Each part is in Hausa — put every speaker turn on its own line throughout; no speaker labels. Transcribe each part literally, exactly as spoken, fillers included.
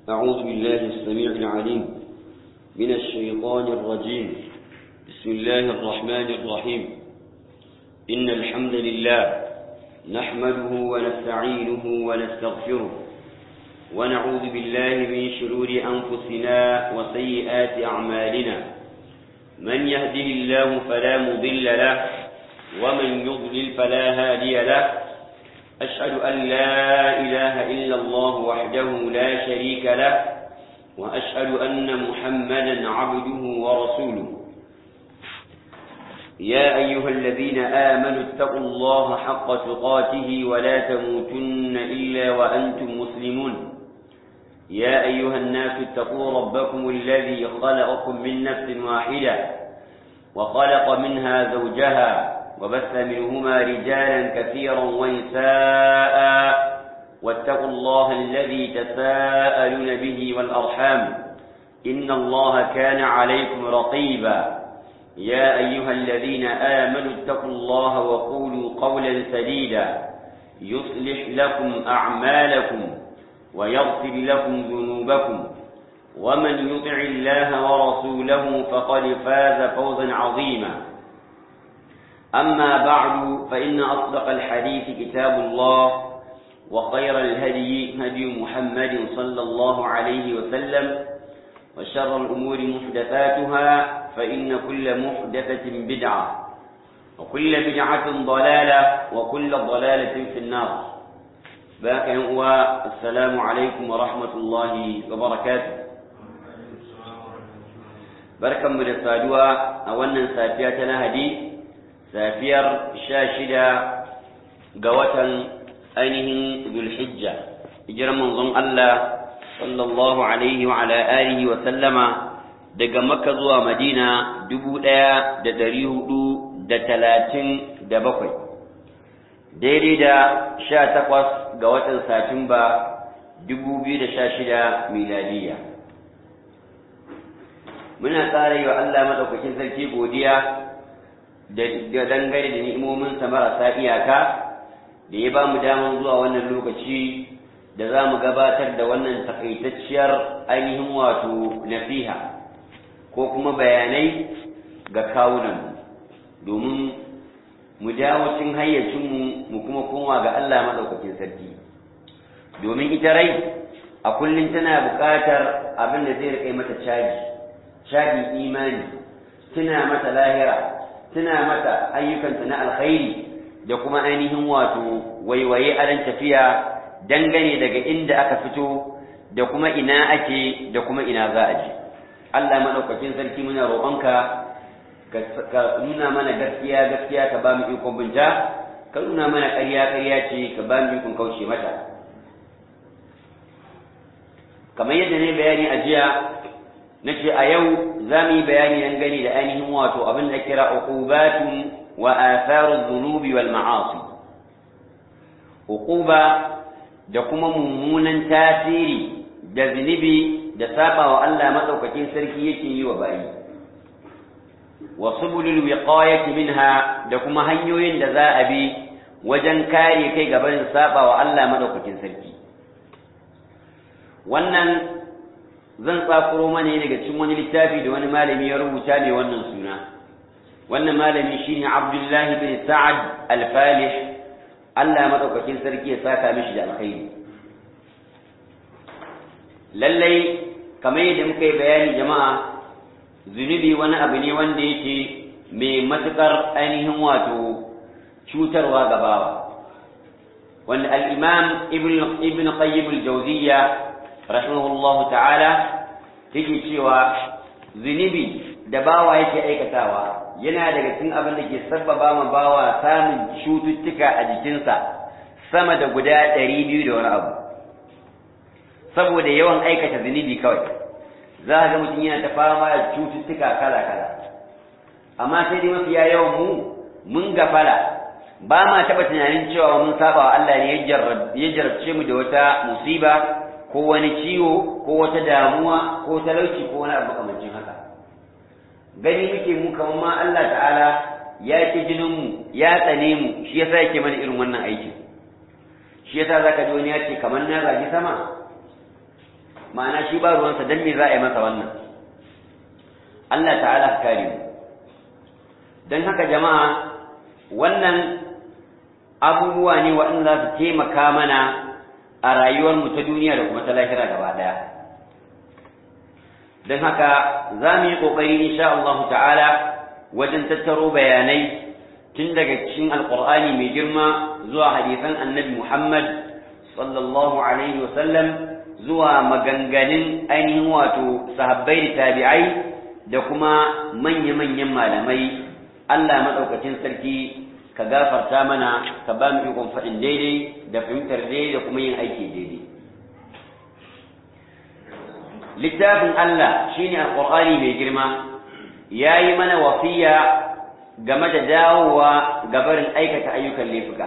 أعوذ بالله السميع العليم من الشيطان الرجيم. بسم الله الرحمن الرحيم. إن الحمد لله نحمده ونستعينه ونستغفره ونعوذ بالله من شرور أنفسنا وسيئات أعمالنا. من يهده الله فلا مضل له ومن يضلل فلا هادي له. أشهد أن لا إله إلا الله وحده لا شريك له وأشهد أن محمدا عبده ورسوله. يا أيها الذين آمنوا اتقوا الله حق تقاته ولا تموتن إلا وأنتم مسلمون. يا أيها الناس اتقوا ربكم الذي خلقكم من نفس واحدة وخلق منها زوجها وبث منهما رجالا كثيرا ونساء واتقوا الله الذي تساءلون به والأرحام إن الله كان عليكم رقيبا. يا أيها الذين آمنوا اتقوا الله وقولوا قولا سديدا يصلح لكم أعمالكم ويغفر لكم ذنوبكم ومن يطع الله ورسوله فقد فاز فوزا عظيما. أما بعد فإن أصدق الحديث كتاب الله وخير الهدي هدي محمد صلى الله عليه وسلم وشر الأمور محدثاتها فإن كل محدثة بدعة وكل بدعة ضلالة وكل ضلالة في النار. باقي هو السلام عليكم ورحمة الله وبركاته. بركة من السادوة أولا سافياتنا هدي safiyar sha shida ga watan ainihin Zulhijja, hijirar manzon Allah sallallahu alaihi wa ala alihi wa sallama daga Makka zuwa Madina dubu ɗaya da ɗari hudu da talatin da bakwai, daidai da sha takwas ga watan Satumba dubu biyu da sha shida miladiya. Muna ƙara yi wa Allah madaukakin sarki godiya da dangane da ni'imominsa marasa iyaka da ya ba mu daman zuwa wannan lokaci da za mu gabatar da wannan takaitacciyar ainihin wato nasiha ko kuma bayanai ga kawunan domin mu dawo cin hayyacinmu mu kuma koma ga Allah maɗaukakin sarki, domin ita rai a kullum tana buƙatar abin da zai riƙe mata caji caji imani, tuna mata lahira, tuna mata ayyukanta na alkhairi da kuma ainihin wato waiwaye a ran tafiya dangane daga inda aka fito da kuma ina ake da kuma ina za a je. Allah madaukakin sarki muna roƙonka ka nuna mana gaskiya gaskiya ka ba mu ikon binta, ka nuna mana ƙarya ƙarya ce ka ba mu ikon kauce mata. Kamar yadda ne bayani a jiya nace a yau za mu yi bayani dangane da ainihin wato abin da kira uqubatun wa atharuz dhunubi wal ma'asi. Uquba da kuma mummunan tasiri da zunubi da saba wa Allah madaukakin sarki yake yi wa bayi, wa subulul wiqayati minha da kuma hanyoyin da za a bi wajen kare kai gaban saba wa Allah madaukakin sarki. Wannan zan tsakuro mana ne daga cikin wani littafi da wani malami ya rubuta ne wannan suna. Wannan malami shine Abdullah bin Sa'ad Al-Falih, Allah madaukakin sarki ya saka mishi da alkhairi. Lallai kamar yadda muka yi bayani jama'a, zunubi wani abu ne wanda yake mai matukar ainihin wato cutarwa ga bawa, wanda al-Imam Ibn Ibn Qayyim al-Jawziyya rahimahullahu ta'ala yake cewa zunubi da bawa yake aikatawa yana daga cikin abin da ke sabbaba ma bawa samun cututtuka a jikinsa sama da guda ɗari biyu da wani abu, saboda yawan aikata zunubi kawai za a ga mutum yana ta fama da cututtuka kala kala. Amma sai dai mafiya yawan mu mun gafala, ba ma taɓa tunanin cewa mun saba wa Allah ne ya jarabce mu da wata musiba ko wani ciwo ko wata damuwa ko talauci ko wani abu makamancin haka. Gani muke mu kamar ma Allah ta'ala ya ki jinin mu ya tsane mu, shi yasa yake mana irin wannan aikin. Shi yasa zaka ji wani ya ce kamar na zagi sama, ma'ana shi ba ruwansa dan me za a yi masa wannan Allah ta'ala ka kare mu dan haka jama'a wannan abubuwa ne waɗanda za su taimaka mana a rayuwar mu ta duniya da kuma ta lahira gaba daya dan haka za mu yi kokari insha Allah ta'ala wajen tattaro bayanai tun daga cikin alqur'ani mai girma zuwa hadisan annabi Muhammad sallallahu alaihi wa sallam zuwa maganganun ainihin wato sahabbai da tabi'ai da kuma manya-manyan malamai Allah madaukakin sarki ka gafarta mana ka ba mu ikon faɗin daidai da fahimtar daidai da kuma yin aiki daidai littafin Allah shine alqur'ani mai girma yayi mana wasiya game da dawowa gabarin aikata ayyukan laifuka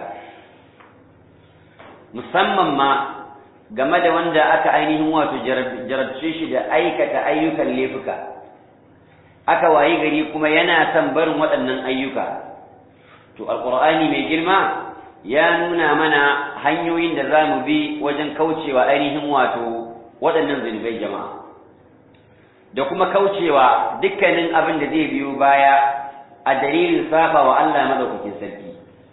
musamman ma game da wanda aka ainihin wato jarabce shi da aikata ayyukan laifuka aka wayi gari kuma yana son barin waɗannan ayyuka to alqur'ani mai girma ya nuna mana hanyoyin da za mu bi wajen kaucewa ainihin wato waɗannan zunubai jama'a da kuma kaucewa dukkanin abin da zai biyo baya a dalilin saba wa Allah madaukakin sarki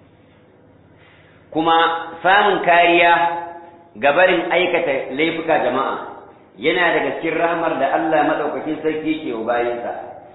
kuma samun kariya ga barin aikata laifuka jama'a yana daga cikin rahmar da Allah madaukakin sarki ke wa bayinsa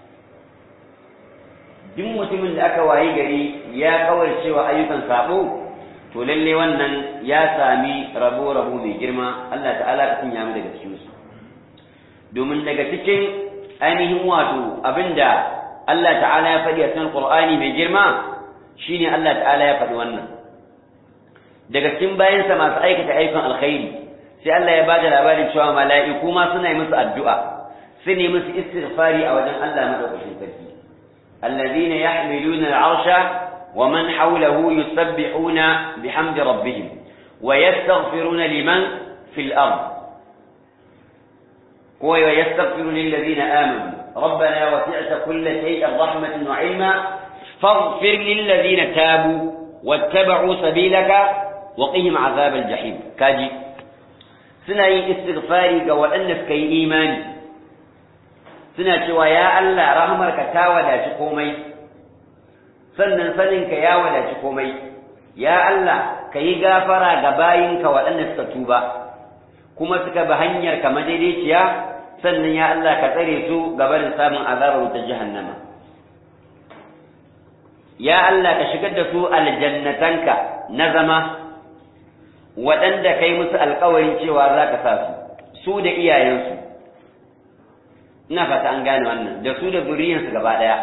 duk mutumin da aka wayi gari ya kawarce wa ayyukan sabo to lalle wannan ya sami rabo rabo mai girma Allah ta'ala ka sanya mu daga cikin su domin daga cikin ainihin wato abinda Allah ta'ala ya faɗi a cikin Qur'ani mai girma shine Allah ta'ala ya faɗi wannan daga cikin bayansa masu aikata ayyukan alkhairi sai Allah ya bada labarin cewa mala'iku ma suna yi musu addu'a su ne musu istighfari a wajen Allah madaukakin sarki alladhina yahmiluna al'arsha wa man hawlahu yusabbihuna bihamdi rabbihim wa yastaghfiruna liman fil ard wa yastaghfiruna lil ladina amanu ربنا وسعت كل شيء رحمة وعلما فاغفر للذين تابوا واتبعوا سبيلك وقهم عذاب الجحيم كاجي سنة استغفاري وأنك كي إيماني سنة يا الله رحمك تاولا شكومي سنة سننك يا ولا شكومي يا الله كي غافرا غباينك وأنك تتوبا كما سكبهنير كما جديتيا sannan ya Allah ka tsare su gabarin samun azabar wutar jahannama ya Allah ka shigar da su aljannatanka na zama waɗanda kai musu alƙawarin cewa za ka sa su su da iyayensu ina fata an gane wannan da su da zuriyarsu gaba ɗaya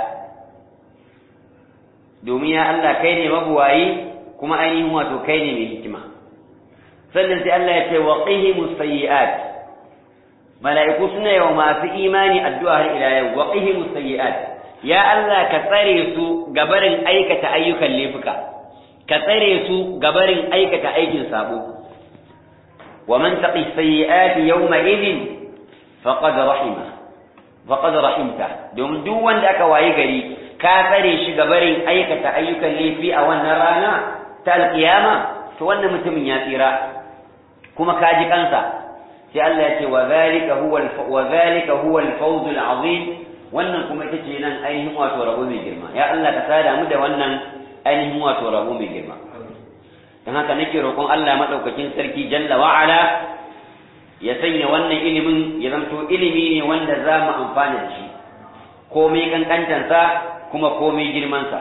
domin ya Allah kai ne mabuwayi kuma ainihin wato kai ne mai hikima sannan sai Allah ya ce wa qihimus sayyi'at mala'iku suna yawa masu imani addu'a har ila yau wa qihimus sayyi'at ya Allah ka tsare su gabarin aikata ayyukan laifuka ka tsare su gabarin aikata aikin sabo wa man taqi sayyi'ati yawma idhin faqad rahima faqad rahimta domin duk wanda aka wayi gari ka tsare shi gabarin aikata ayyukan laifi a wannan rana ta alkiyama to wannan mutumin ya tsira kuma ka ji kansa sai Allah ya ce wa zalika huwa wa zalika huwa al-fawz al-azim wannan kuma ita ce nan ainihin wato rabo mai girma ya Allah ka sada mu da wannan ainihin wato rabo mai girma dan haka nake roƙon Allah madaukakin sarki jalla wa ala ya sanya wannan ilimin ya zanto ilimi ne wanda za mu amfana da shi komai kankantansa kuma komai girmansa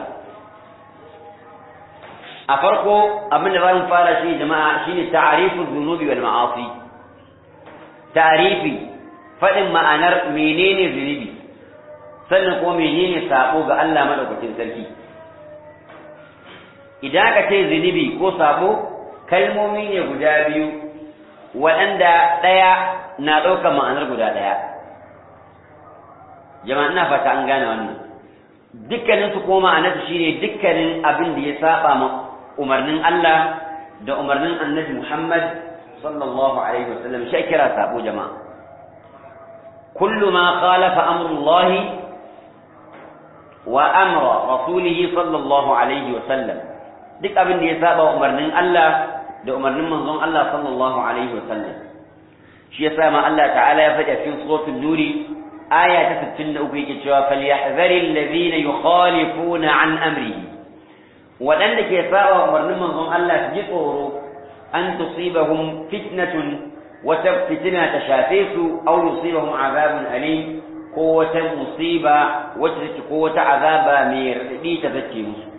a farko abin da za mu fara shi jama'a shine ta'rifu dhunubi wal ma'asi ta'rifi fadin ma'anar menene zunubi sannan ko menene sabo ga Allah madaukakin sarki idan ka ce zunubi ko sabo kalmomi ne guda biyu waɗanda ɗaya na ɗaukar ma'anar guda ɗaya jama'a ina fata an gane wannan dukkanin su ko ma'anarsu shine dukkanin abin da ya saba ma umarnin Allah da umarnin Annabi Muhammad sallallahu alaihi wasallam shi kira sabo jama'a kullu ma khalafa amrullah wa amra rasulihi sallallahu alaihi wasallam duk abin da ya saba umarnin Allah da umarnin manzon Allah sallallahu alaihi wasallam shi yasa ma Allah ta'ala ya faɗa cikin suratul nuri aya ta sittin da uku yake cewa falyahzaril ladhina yukhalifuna an amrihi waɗanda ke saba umarnin manzon Allah su ji tsoro an tusibahum fitnatun wata fitina ta shafe su aw yusibahum azabun alim ko wata musiba wacce take ko wata azaba mai radadi ta zace musu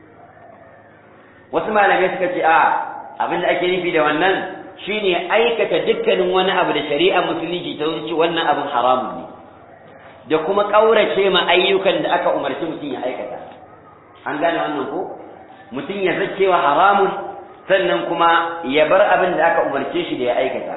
wasu malamai suka ce a abinda ake nufi da wannan shine aikata dukkanin wani abu da shari'a musulunci ta wuce wannan abin haramun ne da kuma kaurace ma ayyukan da aka umarci mutum ya aikata an gane wannan ko mutum ya zacewa haramun sannan kuma ya bar abin da aka umarce shi da ya aikata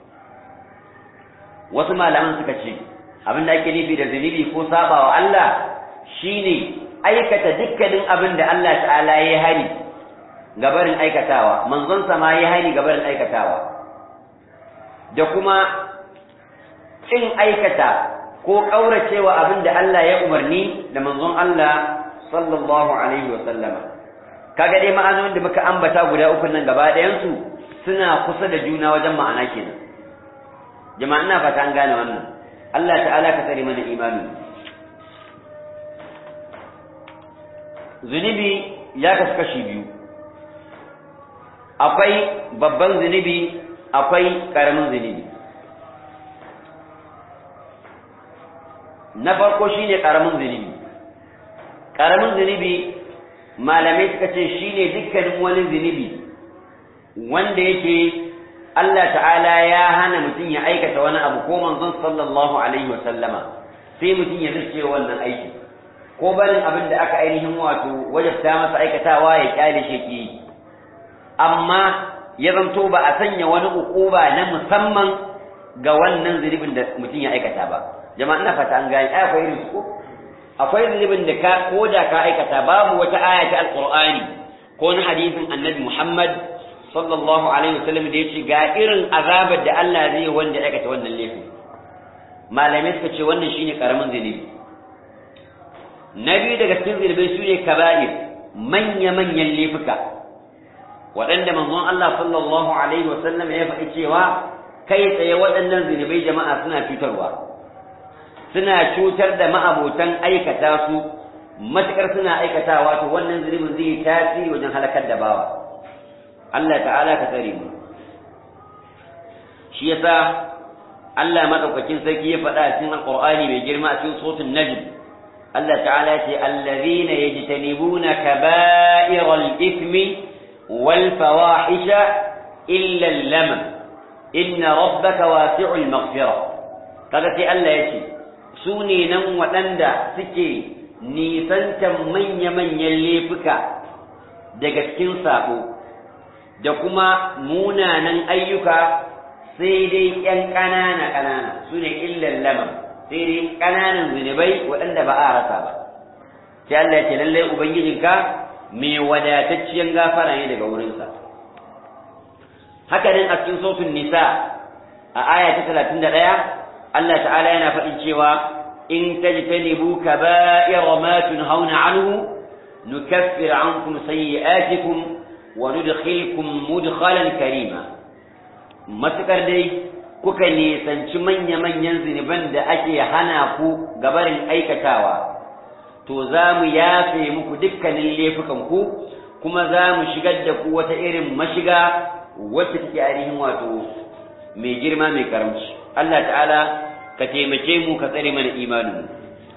wasu malaman suka ce abin da ake nufi da zunubi ko sabawa Allah shine aikata dukkanin abin da Allah ta'ala ya hari gabarin aikatawa manzon sa ma ya hari gabarin aikatawa da kuma kin aikata ko kauracewa abin da Allah ya umarni da manzon Allah sallallahu alaihi wa sallama kaga dai ma'anonin da muka ambata guda uku nan gaba ɗayan su suna kusa da juna wajen ma'ana kenan jama'a ina fata an gane wannan Allah ta'ala ka tsare mana imani zunubi ya kasu kashi biyu akwai babban zunubi akwai karamin zunubi na farko shine karamin zunubi karamin zunubi malamai suka ce shine dukkanin wani zunubi wanda yake Allah ta'ala ya hana mutum ya aikata wani abu ko manzon sallallahu alaihi wa sallama sai mutum ya zace wannan aiki ko barin abin da aka ainihin wato wajabta masa aikatawa ya kyale shi ki amma ya zanto ba a sanya wani ukuba na musamman ga wannan zunubin da mutum ya aikata ba jama'a ina fata an gane akwai irin su ko akwai zunubin da ka ko da ka aikata babu wata aya ta alqur'ani ko na hadisin annabi Muhammad sallallahu alaihi wasallam da yace ga irin azabar da Allah zai wanda ya aikata wannan laifin malamai suka ce wannan shine karamin zunubi nabi daga cikin zunubai su ne kaba'ir manya manyan laifuka waɗanda manzon Allah sallallahu alaihi wasallam ya faɗi cewa kai tsaye waɗannan zunubai jama'a suna cutarwa suna cutar da ma'abotan aikata su matakar suna aikatawa to wannan zunubin zai tasiri wajen halakar da bawa Allah ta'ala ka tsare mu shi yasa Allah madaukakin sarki ya faɗa cikin alqur'ani mai girma a cikin suratul najm Allah ta'ala ya ce allazina yajtanibuna kaba'iral ithmi wal fawahisha illa al-lamam inna rabbaka wasi'ul maghfirah kaga sai Allah ya ce su ne nan waɗanda suke nisantan manya-manyan laifuka daga cikin sabo da kuma munanan ayyuka sai dai ƴan ƙanana ƙanana su ne illan lamam sai dai ƙananan zunubai waɗanda ba a rasa ba sai Allah ya ce lallai ubangijinka mai wadatacciyar gafara ne daga wurinsa haka nan a cikin sautin nisa a aya ta talatin da ɗaya Allah ta'ala yana faɗin cewa in tajtanibu kaba'ira ma tunhauna anhu nukaffir ankum sayyi'atikum wa nudkhilkum mudkhalan karima matakar dai kuka nisanci manya-manyan zunuban da ake hana ku gabarin aikatawa to za mu yafe muku dukkanin laifukan ku kuma za mu shigar da ku wata irin mashiga wacce take ainihin wato mai girma mai karamci Allah ta'ala ka taimake mu ka tsare mana imanin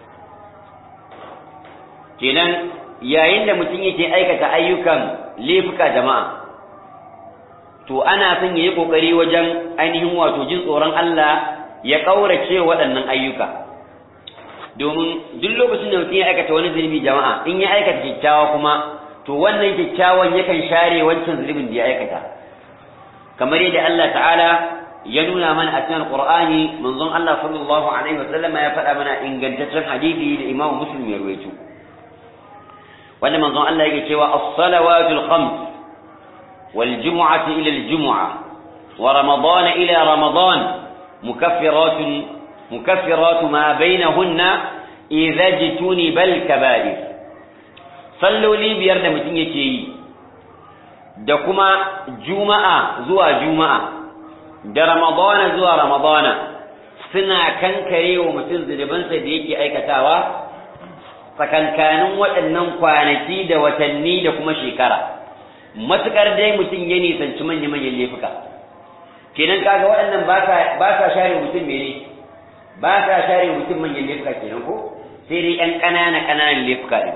kenan yayin da mutum yake aikata ayyukan laifuka jama'a to ana son yayi kokari wajen ainihin wato jin tsoron Allah ya kaurace waɗannan ayyuka domin duk lokacin da mutum ya aikata wani zunubi jama'a in ya aikata kyakkyawa kuma to wannan kyakkyawan yakan share wancan zunubin da ya aikata kamar yadda Allah ta'ala ya nuna mana a cikin Qur'ani manzon Allah sallallahu alaihi wasallam ya faɗa mana ingantaccen hadisi da Imam Muslim ya rawaito wanda manzon Allah yake cewa as-salawatul khams wal jumu'atu ila al-jumu'ah wa ramadan ila ramadan mukaffiratun mukaffiratu ma bainahunna idza jituniba al-kaba'ir salloli biyar da mutum yake yi da kuma juma'a zuwa juma'a da ramadana zuwa ramadana suna kankare wa mutum zunubansa da yake aikatawa tsakankanin waɗannan kwanaki da watanni da kuma shekara matuƙar dai mutum ya nisanci manya-manyan laifuka kenan kaga waɗannan ba sa share mutum mene ba sa share mutum manyan laifuka kenan ko sai dai ƴan ƙanana ƙananan laifuka ɗin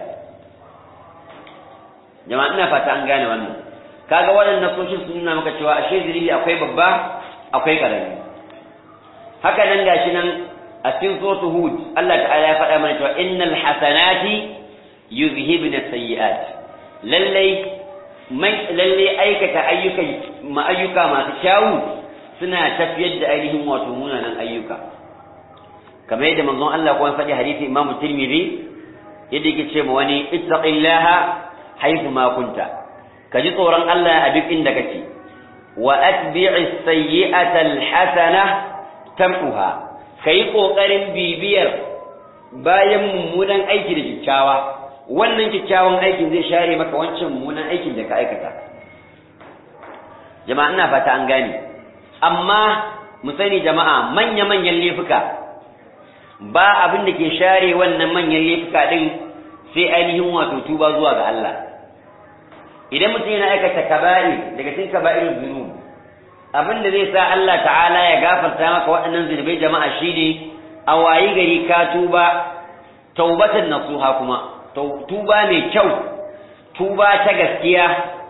jama'a ina fata an gane wannan kaga waɗannan nasoshin sun nuna maka cewa ashe zunubi akwai babba akwai ƙarami haka nan gashi nan a cikin suratul hud Allah ta'ala ya faɗa mana cewa innal hasanati yuzhibna sayyi'at lallai mai lallai aikata ayyukan ma ayyuka masu kyawu suna tafiyar da ainihin wato munanan ayyuka kamar yadda manzon Allah kuma faɗi hadisi Imam Tirmidhi yadda yake ce ma wani ittaqillaha haythu ma kunta kaji tsoron Allah a duk inda kake wa atbi'is sayyi'ata alhasana tam'uha kai kokarin bibiyar bayan mummunan aiki da kikkiawa wannan kikkiawan aikin zai share maka wancan mummunan aikin da ka aikata jama'a ina fata an gane amma mu sani jama'a manya manyan laifuka ba abin da ke share wannan manyan laifuka din sai ainihin wato tuba zuwa ga Allah idan mutum yana aikata kaba'ir daga cikin kaba'irul dhunub abin da zai sa Allah ta'ala ya gafarta maka waɗannan zunubai jama'a shine a wayi gari ka tuba taubatan nasuha kuma tuba mai kyau tuba ta gaskiya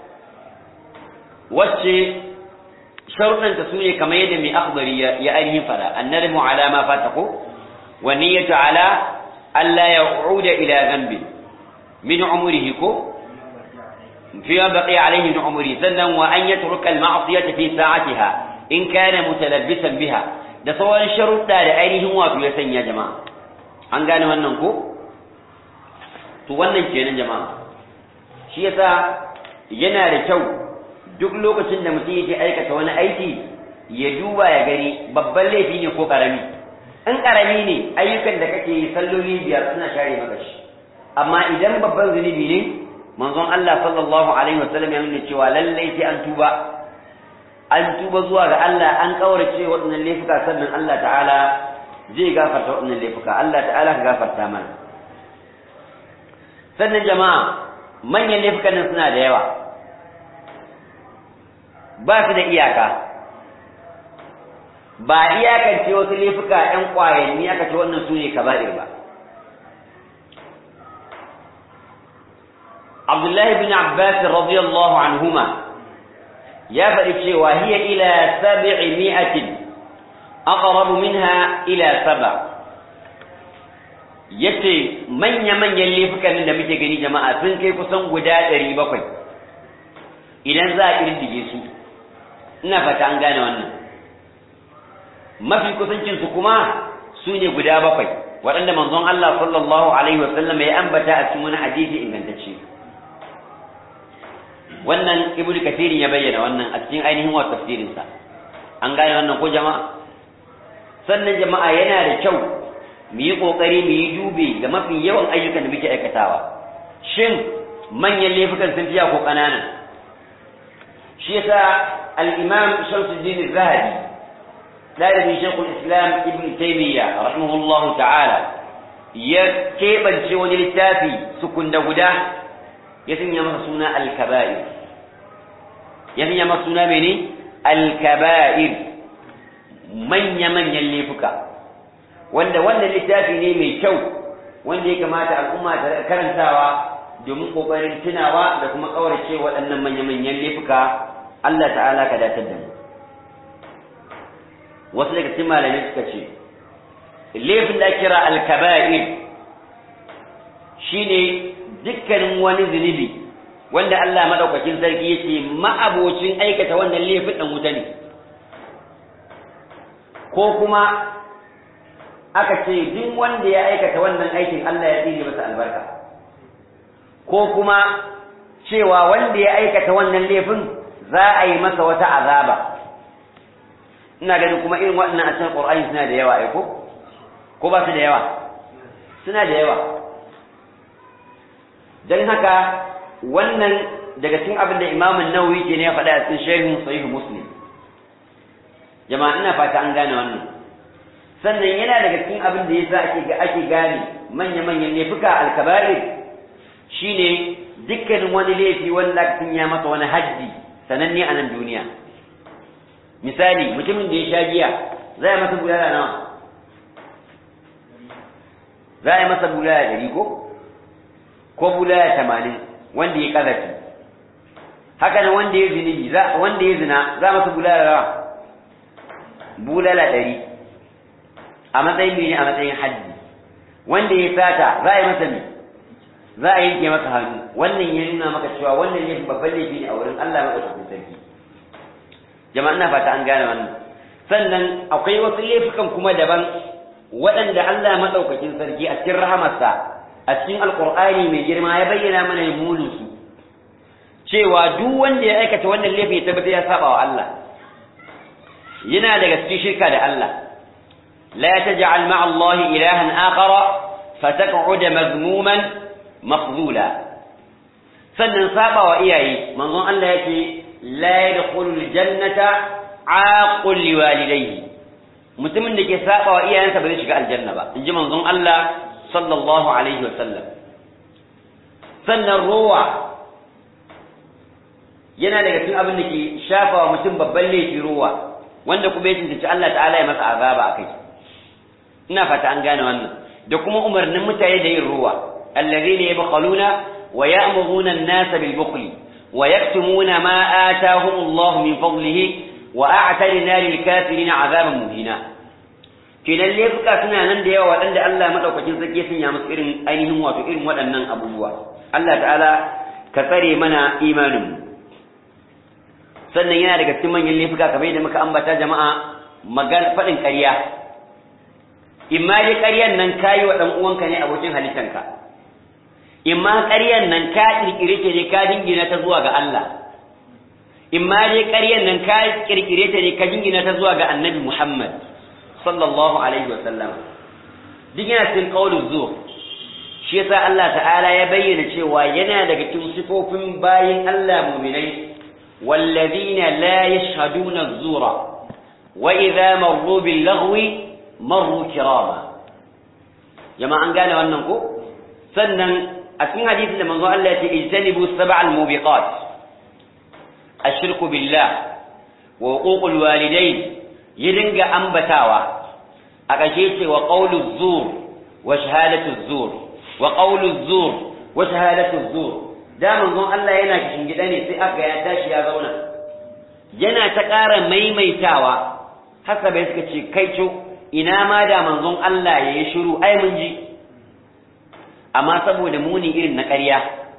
wacce sharuɗanta su ne kamar yadda mai akhbari ya ainihin fada annadamu ala ma fatako wa niyyatu ala alla ya'uda ila dhanbi min umrihi ko فيما بقي عليه من عمره سنن وأن يترك المعصية في ساعتها إن كان متلبسا بها da sauran sharuɗa da ainihin wato ya sanya jama'a an gane wannan ko to wannan kenan jama'a shi yasa yana da kyau duk lokacin da mutum yake aikata wani aiki ya duba ya gani babban laifi ne ko karami in karami ne ayyukan da kake yi salloli biyar suna share maka shi amma idan babban zunubi ne manzon Allah sallallahu alaihi wasallam ya nuna cewa lallai sai an tuba an tuba zuwa ga Allah an kaurace waɗannan laifuka sannan Allah ta'ala zai gafarta waɗannan laifuka Allah ta'ala ka gafarta mana sannan jama'a manyan laifukan nan suna da yawa ba su da iyaka ba iyakance wasu laifuka ƴan ƙwayanni aka ce wannan su ne kaba'ir ba عبد الله بن عباس رضي الله عنهما يا فريق وهي إلى سبعمائة أقرب منها إلى سبع yace manya manyan laifukan da muke gani jama'a sun kai kusan guda ɗari bakwai idan za a kirdige su ina fata an gane wannan mafi kusancin su kuma su ne guda bakwai waɗanda manzon Allah sallallahu alaihi wasallam ya ambata a cikin wani hadisi ingantacce wannan ibnu kathirin ya bayyana wannan a cikin ainihin wa tafsirin sa an gane wannan ko jama'a sannan jama'a yana da kyau mu yi kokari mu yi dube ga mafi yawan ayyukan da muke aikatawa shin manyan laifukan sun fiya ko kanana shi yasa al-imam Shamsuddin az-Zahabi dalibin Sheikhul Islam Ibn Taymiyyah rahimahullahu ta'ala ya kebance wani littafi sukunda guda ya sanya masa suna al-kaba'ir ya sanya masa suna mene al-kaba'ir manya-manyan laifuka wanda wannan littafi ne mai kyau wanda ya kamata al'umma ta karantawa domin kokarin tunawa da kuma kaurace waɗannan manya-manyan laifuka Allah ta'ala ka datar da mu wasu daga cikin malamai suka ce laifin da kira al-kaba'ir shine dukkanin wani zunubi wanda Allah madaukakin sarki yake ma'abocin aikata wannan laifin dan wuta ne ko kuma aka ce duk wanda ya aikata wannan aikin Allah ya tsine masa albarka ko kuma cewa wanda ya aikata wannan laifin za a yi masa wata azaba ina ganin kuma irin waɗannan a cikin Qur'ani suna da yawa ai ko ko ba su da yawa suna da yawa dan haka wannan daga cikin abin da Imam an-Nawawi ke ne ya faɗa a cikin Sharh Sahih Muslim jama'a ina fata an gane wannan sannan yana daga cikin abin da yasa ake ga ake gane manya-manyan laifuka al-kaba'ir shine dukkanin wani laifi wanda aka tunya masa wani haddi sananne a nan duniya misali mutumin da ya sha giya za a masa bulala nawa za a masa bulala ɗari ko ko bulala tamanin wanda ya kazafi haka nan wanda ya zini wanda ya zina za a masa bulala nawa bulala ɗari a matsayin mene a matsayin haddi wanda ya sata za a yi masa me za a yanke masa hannu wannan ya nuna maka cewa wannan ne babban laifi ne a wurin Allah madaukakin sarki jama'a ina fata an gane wannan sannan akwai wasu laifukan kuma daban waɗanda Allah madaukakin sarki a cikin rahamarsa a cikin alqur'ani mai girma ya bayyana mana mulun su cewa duk wanda ya aikata wannan laifi ya tabbata ya saba wa Allah yana daga cikin shirka da Allah la taj'al ma'a Allah ilahan akhara fataq'ud mazmuman mafzula sannan saba wa iyaye manzon Allah yake la yadkhulul jannata aqul liwalidayhi mutumin da ke saba wa iyayensa ba zai shiga aljanna ba inji manzon Allah sallallahu alaihi wasallam sannan ruwa yana daga cikin abin da ke shafa wa mutum babban laifi ruwa wanda kuma ya tantance Allah ta'ala ya masa azaba akai ina fata an gane wannan da kuma umarnin mutane da yin ruwa alladhina yabkhaluna wa ya'muruna an-nasa bil bukhli wa yaktumuna ma ataahum Allah min fadlihi wa a'tadna lil kafirin 'adaban muhina kidan laifuka suna nan da yawa wadanda Allah madaukakin sarki sun ya musu irin ainihin wato irin waɗannan abubuwa Allah ta'ala ka tsare mana imanin mu sannan yana daga cikin manyan laifuka kamar yadda muka ambata jama'a magan fadin ƙarya imma dai ƙaryan nan kayi wa dan uwanka ne abokin halittanka imma ƙaryan nan ka kirkire ta ne ka dingina ta zuwa ga Allah imma dai ƙaryan nan ka kirkire ta ne ka dingina ta zuwa ga Annabi Muhammad sallallahu alaihi wa sallam dingina cikin qaulul zur shi yasa Allah ta'ala ya bayyana cewa yana daga cikin sifofin bayin Allah mu'minai والذين لا يشهدون الزور وإذا مروا باللغو مروا كراما جماعة قالوا أنكم سنن أسمع حديث لما قال الله اجتنبوا السبع الموبقات الشرك بالله وحقوق الوالدين يرنج أنبتاوا أكشيت وقول الزور وشهادة الزور وقول الزور وشهادة الزور da manzon Allah yana kishin gida ne sai aka ya tashi ya zauna yana ta ƙara maimaitawa haka bai suka ce kai co ina ma da manzon Allah ya yi shiru ai mun ji amma saboda muni irin na ƙarya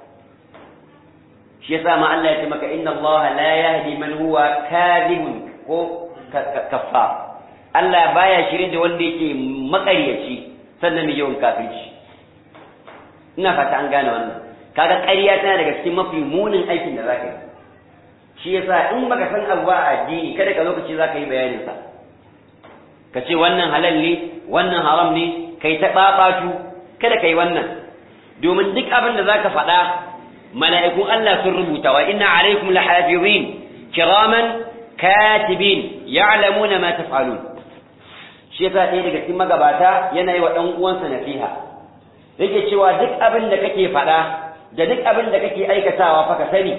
shi yasa ma Allah ya ce maka inna Allah la yahdi man huwa kadhibun ko kaffar Allah baya shirin da wanda yake maƙaryaci sannan mai yawan kafirci ina fata an gane wannan kaga ƙarya tana daga cikin mafi munin aikin da zaka yi shi yasa in baka san abu ba a addini kada ka lokaci zaka yi bayanin sa ka ce wannan halal ne wannan haram ne kai ta babatu kada kai wannan domin duk abin da zaka faɗa mala'ikun Allah sun rubuta wa inna alaikum lahafizin kiraman katibin ya'lamuna ma taf'alun shi yasa ɗaya daga cikin magabata yana yi wa ɗan uwansa nasiha yake cewa duk abin da kake faɗa da duk abin da kake aikatawa fa ka sani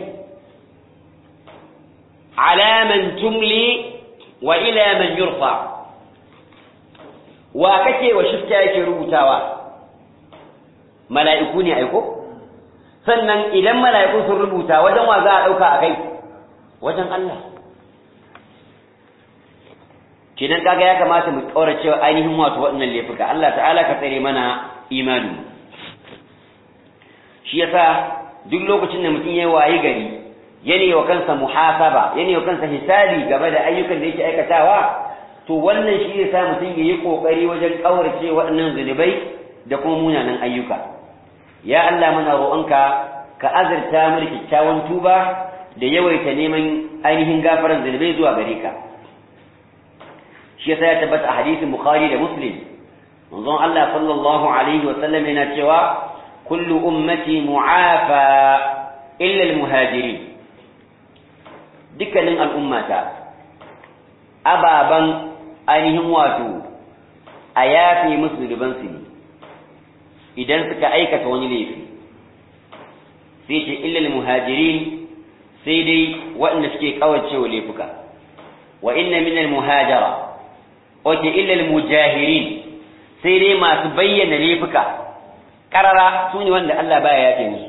alaman tumli wa ila man yurfa wa kake wa shifta yake rubutawa mala'iku ne aiko sannan idan mala'iku sun rubuta wajen wa za a dauka akai wajen Allah kidan kaga ya kamata mu kaurace ainihin wato waɗannan laifuka Allah ta'ala ka tsare mana imani shi yasa duk lokacin da mutum yayi wayi gari yana wa kansa muhasaba yana wa kansa hisabi game da ayyukan da yake aikatawa to wannan shi yasa mutum yayi kokari wajen kaurace waɗannan zunubai da kuma munanan ayyuka ya Allah muna roƙonka ka azurta mu da kyakkyawan tuba da yawaita neman ainihin gafaran zunubai zuwa gare ka shi yasa ya tabbata a hadisin Bukhari da Muslim manzon Allah sallallahu alaihi wa sallam yana cewa كل أمتي معافى إلا المهاجرين دكان الأمة ababan ainihin wato a yafe musu zunubansu ne idan suka aikata wani laifi sai ce illal muhajirin sai dai waɗanda suke kawace wa laifuka wa inna minal muhajara wace illal mujahirin sai dai masu bayyana laifuka karara su ne wanda Allah baya yafe musu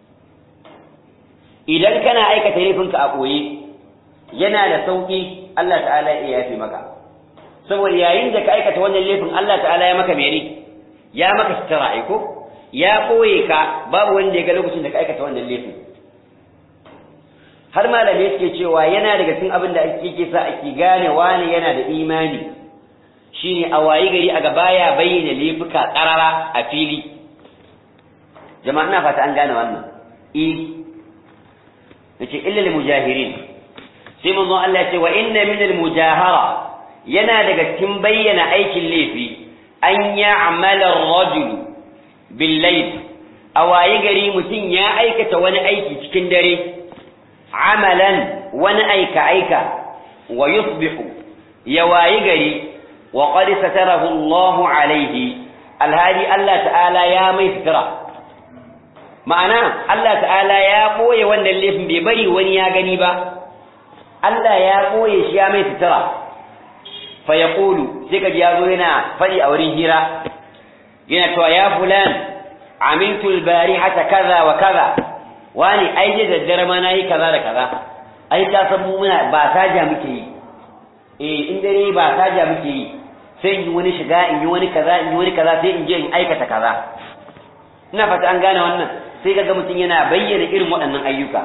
idan kana aikata laifinka a koye yana da sauki Allah ta'ala ya yafe maka saboda yayin da ka aikata wannan laifin Allah ta'ala ya maka mene ya maka sutura aiko ya koye ka babu wanda ya ga lokacin da ka aikata wannan laifin har malamai suke cewa yana daga cikin abin da ake sa ake gane wani yana da imani shine a wayi gari a gaba ya bayyana laifuka karara a fili jama'a ina fata an gane wannan eh yace illa lil mujahirin sai manzo Allah ya ce wa inna min al mujahara yana daga cikin bayyana aikin laifi an ya'mala ar-rajulu bil layl a wayi gari mutum ya aikata wani aiki cikin dare amalan wani aika aika wa yusbihu ya wayi gari wa qad satarahu Allah alayhi alhadi Allah ta'ala ya mai sitira ma'ana Allah ta'ala ya koye wannan laifin bai bari wani ya gani ba Allah ya koye shi ya mai sitira fa yaqulu sai kaji yazo yana fadi a wurin hira yana cewa ya fulan amiltu al-barihata kaza wa kaza wani ai je daddare ma nayi kaza da kaza ai ta san mu muna ba taja muke yi eh in dare ba taja muke yi sai in yi wani shiga in yi wani kaza in yi wani kaza sai in je in aikata kaza ina fata an gane wannan sai kaga mutum yana bayyana irin waɗannan ayyuka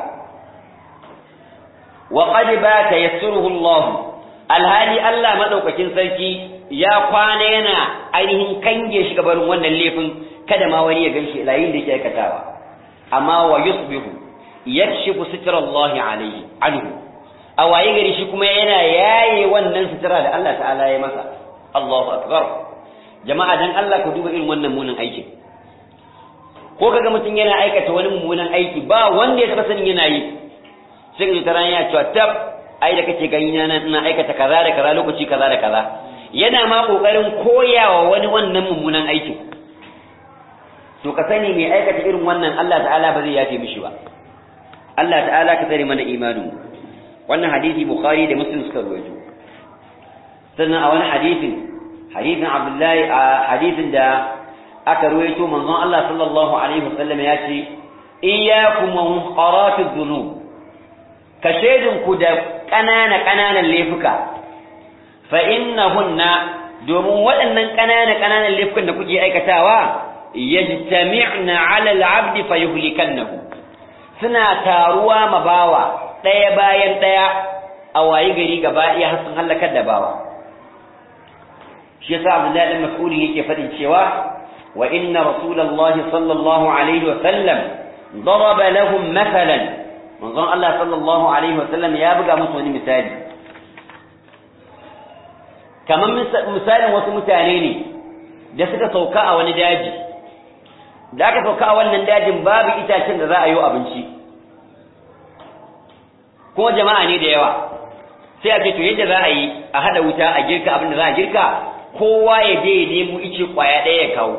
wa qad bata yassuruhu Allah alhali Allah madaukakin sarki ya kwana yana ainihin kange shi gabarin wannan laifin kada ma wani ya ganshi layin da yake aikatawa amma wa yusbihu yakshifu sitra Allah alayhi anhu awaye gari shi kuma yana yaye wannan sitra da Allah ta'ala ya masa Allahu akbar jama'a dan Allah ku duba irin wannan munin aikin ko kaga mutum yana aikata wani mummunan aiki ba wanda ya taba sanin yana yi sai ka taran ya cewa tab ai da kake gani na ina aikata kaza da kaza lokaci kaza da kaza yana ma kokarin koyawa wani wannan mummunan aiki to ka sani mai aikata irin wannan Allah ta'ala ba zai yafe mishi ba Allah ta'ala ka tsare mana imanin wannan hadisi Bukhari da Muslim suka rawaito sannan a wani hadisin hadisin Abdullahi a hadisin da aka ruwaito manzon Allah sallallahu alaihi wasallam ya ce iyyakum wa muqaratiz dhunub ka shedun ku da kanana kananan laifuka fa innahunna domin waɗannan kanana kananan laifukan da kuke aikatawa yajtami'na 'ala al-'abdi fayuhlikannahu suna taruwa mabawa daya bayan daya a wayi gari gaba iya har sun halakar da bawa shi yasa Abdullahi bin Mas'ud yake fadin cewa وإن رسول الله صلى الله عليه وسلم ضرب لهم مثلا منظر الله صلى الله عليه وسلم يا بقى مسوني مثالي كمان مثال wasu mutane ne da suka sauka a wani daji da aka sauka a wannan dajin babu itacen da za a yi abinci kuma jama'a ne da yawa sai a ce to yadda za a yi a hada wuta a girka abin da za a girka kowa ya je ya nemo ice kwaya ɗaya ya kawo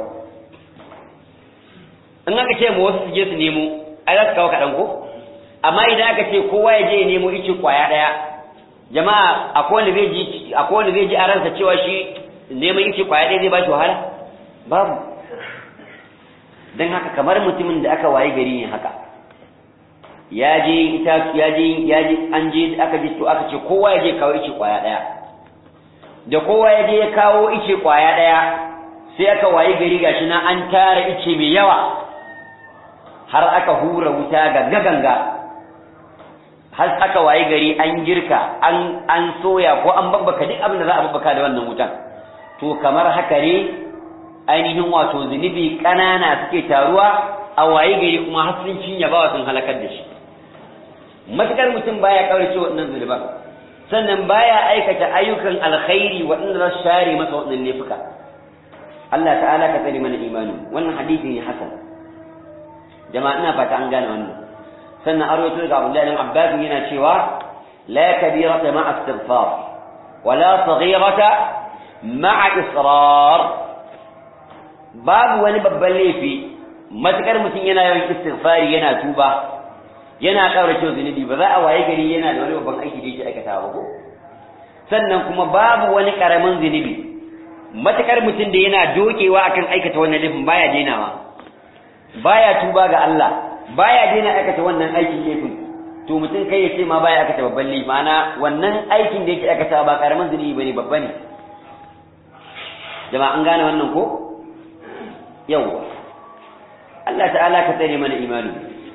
in aka ce mu wasu su je su nemo ai za su kawo kaɗan ko amma idan aka ce kowa ya je ya nemo ice kwaya ɗaya jama'a akwai wanda zai ji akwai wanda zai ji a ransa cewa shi neman ice kwaya ɗaya zai ba shi wahala babu don haka kamar mutumin da aka waye gari ne haka ya je ita ya je ya je an je aka je to aka ce kowa ya je kawo ice kwaya ɗaya da kowa ya je ya kawo ice kwaya ɗaya sai aka waye gari gashi na an tara ice mai yawa har aka hura wuta ganga ganga har aka waye gari an girka an an soya ko an babbaka duk abin da za a babbaka da wannan wutan to kamar haka ne ainihin wato zunubi kanana suke taruwa a waye gari kuma har sun cinya bawa sun halakar da shi matakar mutum baya kaurace wannan zunuba sannan baya aikata ayyukan alkhairi waɗanda za su share masa waɗannan laifuka Allah ta'ala ka tsare mana imani wannan hadisi ne hasan jama'a ina fata an gane wannan sannan arwayo daga Abdullah ibn Abbas yana cewa la kabirata ma istighfar wala saghirata ma'a israr babu wani babban laifi matakar mutum yana yawan istighfari yana tuba yana kaurace zunubi ba za a waye gari yana da wani babban aiki da yake aikata ba ko sannan kuma babu wani karamin zunubi matakar mutum da yana dokewa akan aikata wannan laifin baya denawa baya tuba ga Allah baya dena aikata wannan aikin laifin to mutum kai ya ce ma baya aikata babban laifi mana wannan aikin da yake aikata ba karamin zunubi bane babba ne jama'a an gane wannan ko yawa Allah ta'ala ka tsare mana imani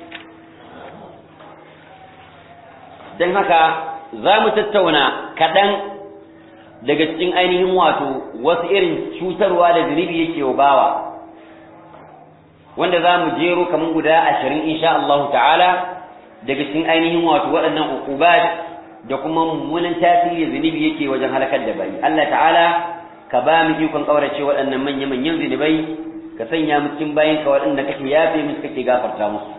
dan haka za mu tattauna kaɗan daga cikin ainihin wato wasu irin cutarwa da zunubi yake wa bawa wanda za mu jero kamar guda ashirin insha Allah ta'ala daga cikin ainihin wato waɗannan uqubat da kuma mummunan tasiri zunubi yake wajen halakar da bai Allah ta'ala ka ba mu ikon kaurace waɗannan manya-manyan zunubai ka sanya mu cikin bayin ka waɗanda kake yafe musu kake gafarta musu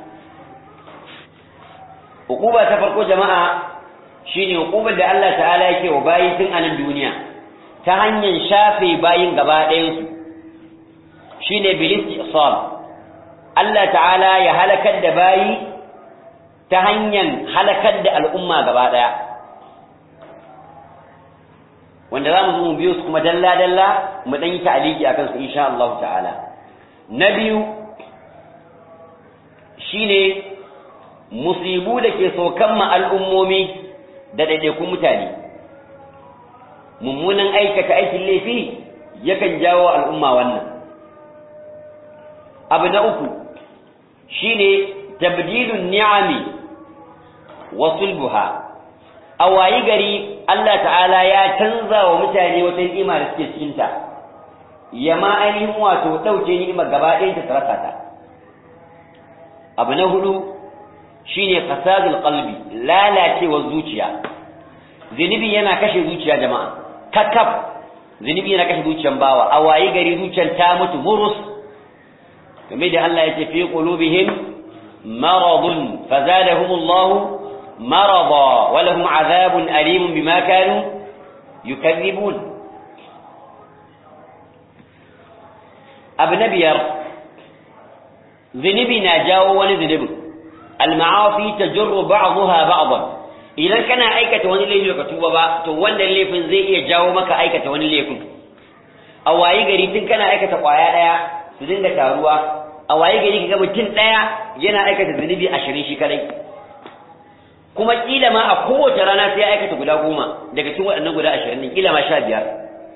uquba ta farko jama'a shine uqubar da Allah ta'ala yake wa bayi tun a nan duniya ta hanyar shafe bayin gaba ɗayan su shine bil istisal Allah ta'ala ya halakar da bayi ta hanyar halakar da al'umma gaba ɗaya wanda za mu zo mu biyo su kuma dalla dalla mu dan yi ta'aliki akan su insha Allah ta'ala na biyu shine musibu da ke saukan ma al'ummomi da ɗaiɗaikun mutane mummunan aikata aikin laifi yakan jawo al'umma wannan abu na uku shine tabdilun ni'ami wa sulbuha a wayi gari Allah ta'ala ya canza wa mutane wata ni'ima da suke cikin ta ya ma ainihin wato ɗauke ni'imar gaba ɗayan ta rasa ta abu na hudu shine fasadul qalbi lalacewar zuciya zinubi yana kashe zuciya jama'a kakaf zinubi yana kashe zuciyar bawa a wayi gari zuciyar ta mutu murus kamar da Allah yake fi qulubihim maradun fazadahumullahu marada wa lahum azabun alim bima kanu yukadzibun abu na biyar zinubi na jawo wani zinubin المعاصي تجر بعضها بعضا idan kana aikata wani laifi ka tuba ba to wannan laifin zai iya jawo maka aikata wani laifin a wayi gari tun kana aikata kwaya daya su dinga taruwa a wayi gari kaga mutum daya yana aikata zunubi ashirin shi kadai kuma kila ma a kowace rana sai ya aikata guda goma daga cikin waɗannan guda ashirin din kila ma sha biyar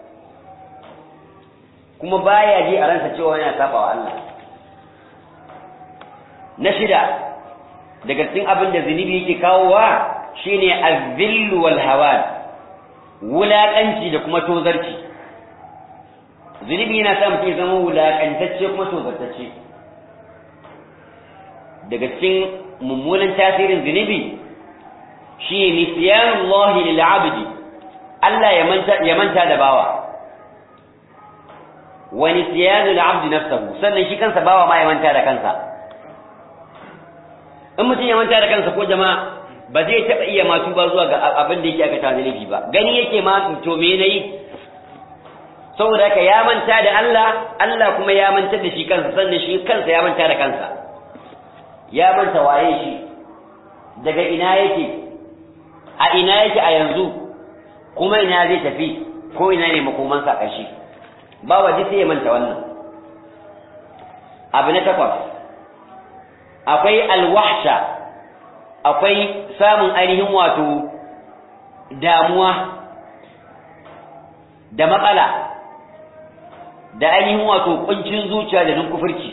kuma baya ji a ransa cewa yana saba wa Allah na shida daga cikin abin da zunubi yake kawowa shine azzill wal hawan wulaƙanci da kuma tozarci zunubi yana sa mutum ya zama wulaƙantacce kuma tozartacce daga cikin mummunan tasirin zunubi shine nisyanullahi lil abdi Allah ya manta ya manta da bawa wa nisyanul abdi nafsuhu sannan shi kansa bawa ma ya manta da kansa in mutum ya manta da kansa ko jama'a ba zai taɓa iya masu ba zuwa ga abin da yake aka ta zalibi ba gani yake ma to me nayi saboda haka ya manta da Allah Allah kuma ya manta da shi kansa sannan shi kansa ya manta da kansa ya manta waye shi daga ina yake a ina yake a yanzu kuma ina zai tafi ko ina ne makomansa a ƙarshe ba waje sai ya manta wannan abu na takwas akwai alwahsha akwai samun ainihin wato damuwa da matsala da ainihin wato kuncin zuciya da nunkufurci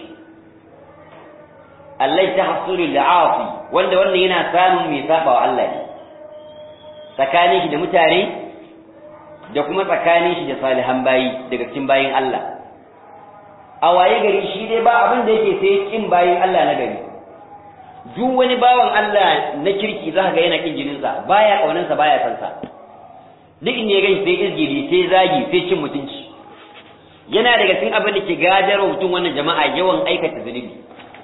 Allah ta hasuri la'afi wanda wannan yana samun mai saba wa Allah ne tsakanin shi da mutane da kuma tsakanin shi da salihan bayi daga cikin bayin Allah a waye gari shi dai ba abin da yake sai kin bayin Allah na gari duk wani bawan Allah na kirki za ka ga yana kin jininsa baya kaunansa baya san sa duk inda ya gani sai izgiri sai zagi sai cin mutunci yana daga cikin abin da ke gadarwa mutum wannan jama'a yawan aikata zunubi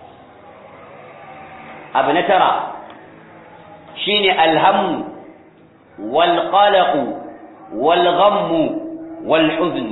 abu na tara shine alhamu wal qalaq wal ghammu wal huzn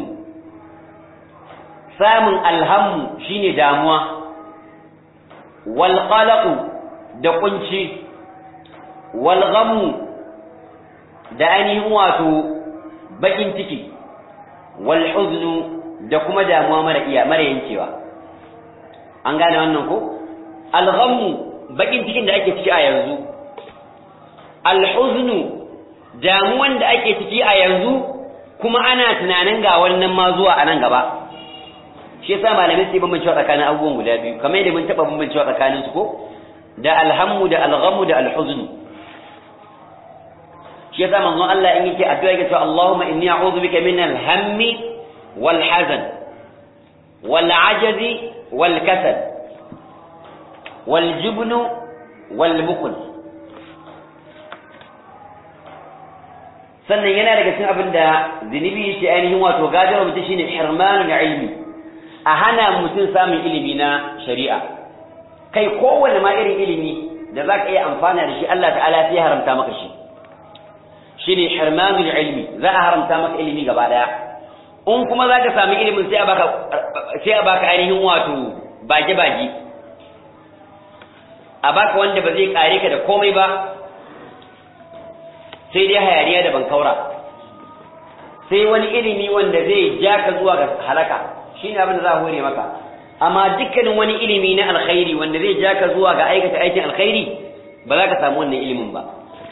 samun alhammu shine damuwa wal qalaqu da kunci wal ghammu da ainihin wato bakin ciki wal huzn da kuma damuwa mara iya mara yankewa an gane wannan ko al ghammu bakin cikin da ake ciki a yanzu al huzn damuwan da ake ciki a yanzu kuma ana tunanin ga wannan ma zuwa a nan gaba shi yasa malamai sai bambancewa tsakanin abubuwan guda biyu kamar yadda mun taba bambancewa tsakanin su ko da alhammu da alghammu da alhuzn shi yasa manzon Allah in yake addu'a yake cewa Allahumma inni a'udhu bika min alhammi wal hazan wal ajazi wal kasal wal jubn wal bukhl sannan yana daga cikin abin da zinubi yake ainihin wato gadar mutum shine hirmanul ilmi a hana mutum samun ilimi na shari'a kai kowanne ma irin ilimi da zaka iya amfana da shi Allah ta'ala sai haramta maka shi shine hirmanul ilmi za a haramta maka ilimi gaba daya in kuma zaka samu ilimin sai a baka sai a baka ainihin wato bage bage a baka wanda ba zai kare ka da komai ba sai dai hayaniya da bankaura sai wani ilimi wanda zai ja ka zuwa ga halaka shine abin da za a hore maka amma dukkanin wani ilimi na alkhairi wanda zai ja ka zuwa ga aikata aikin alkhairi ba za ka samu wannan ilimin ba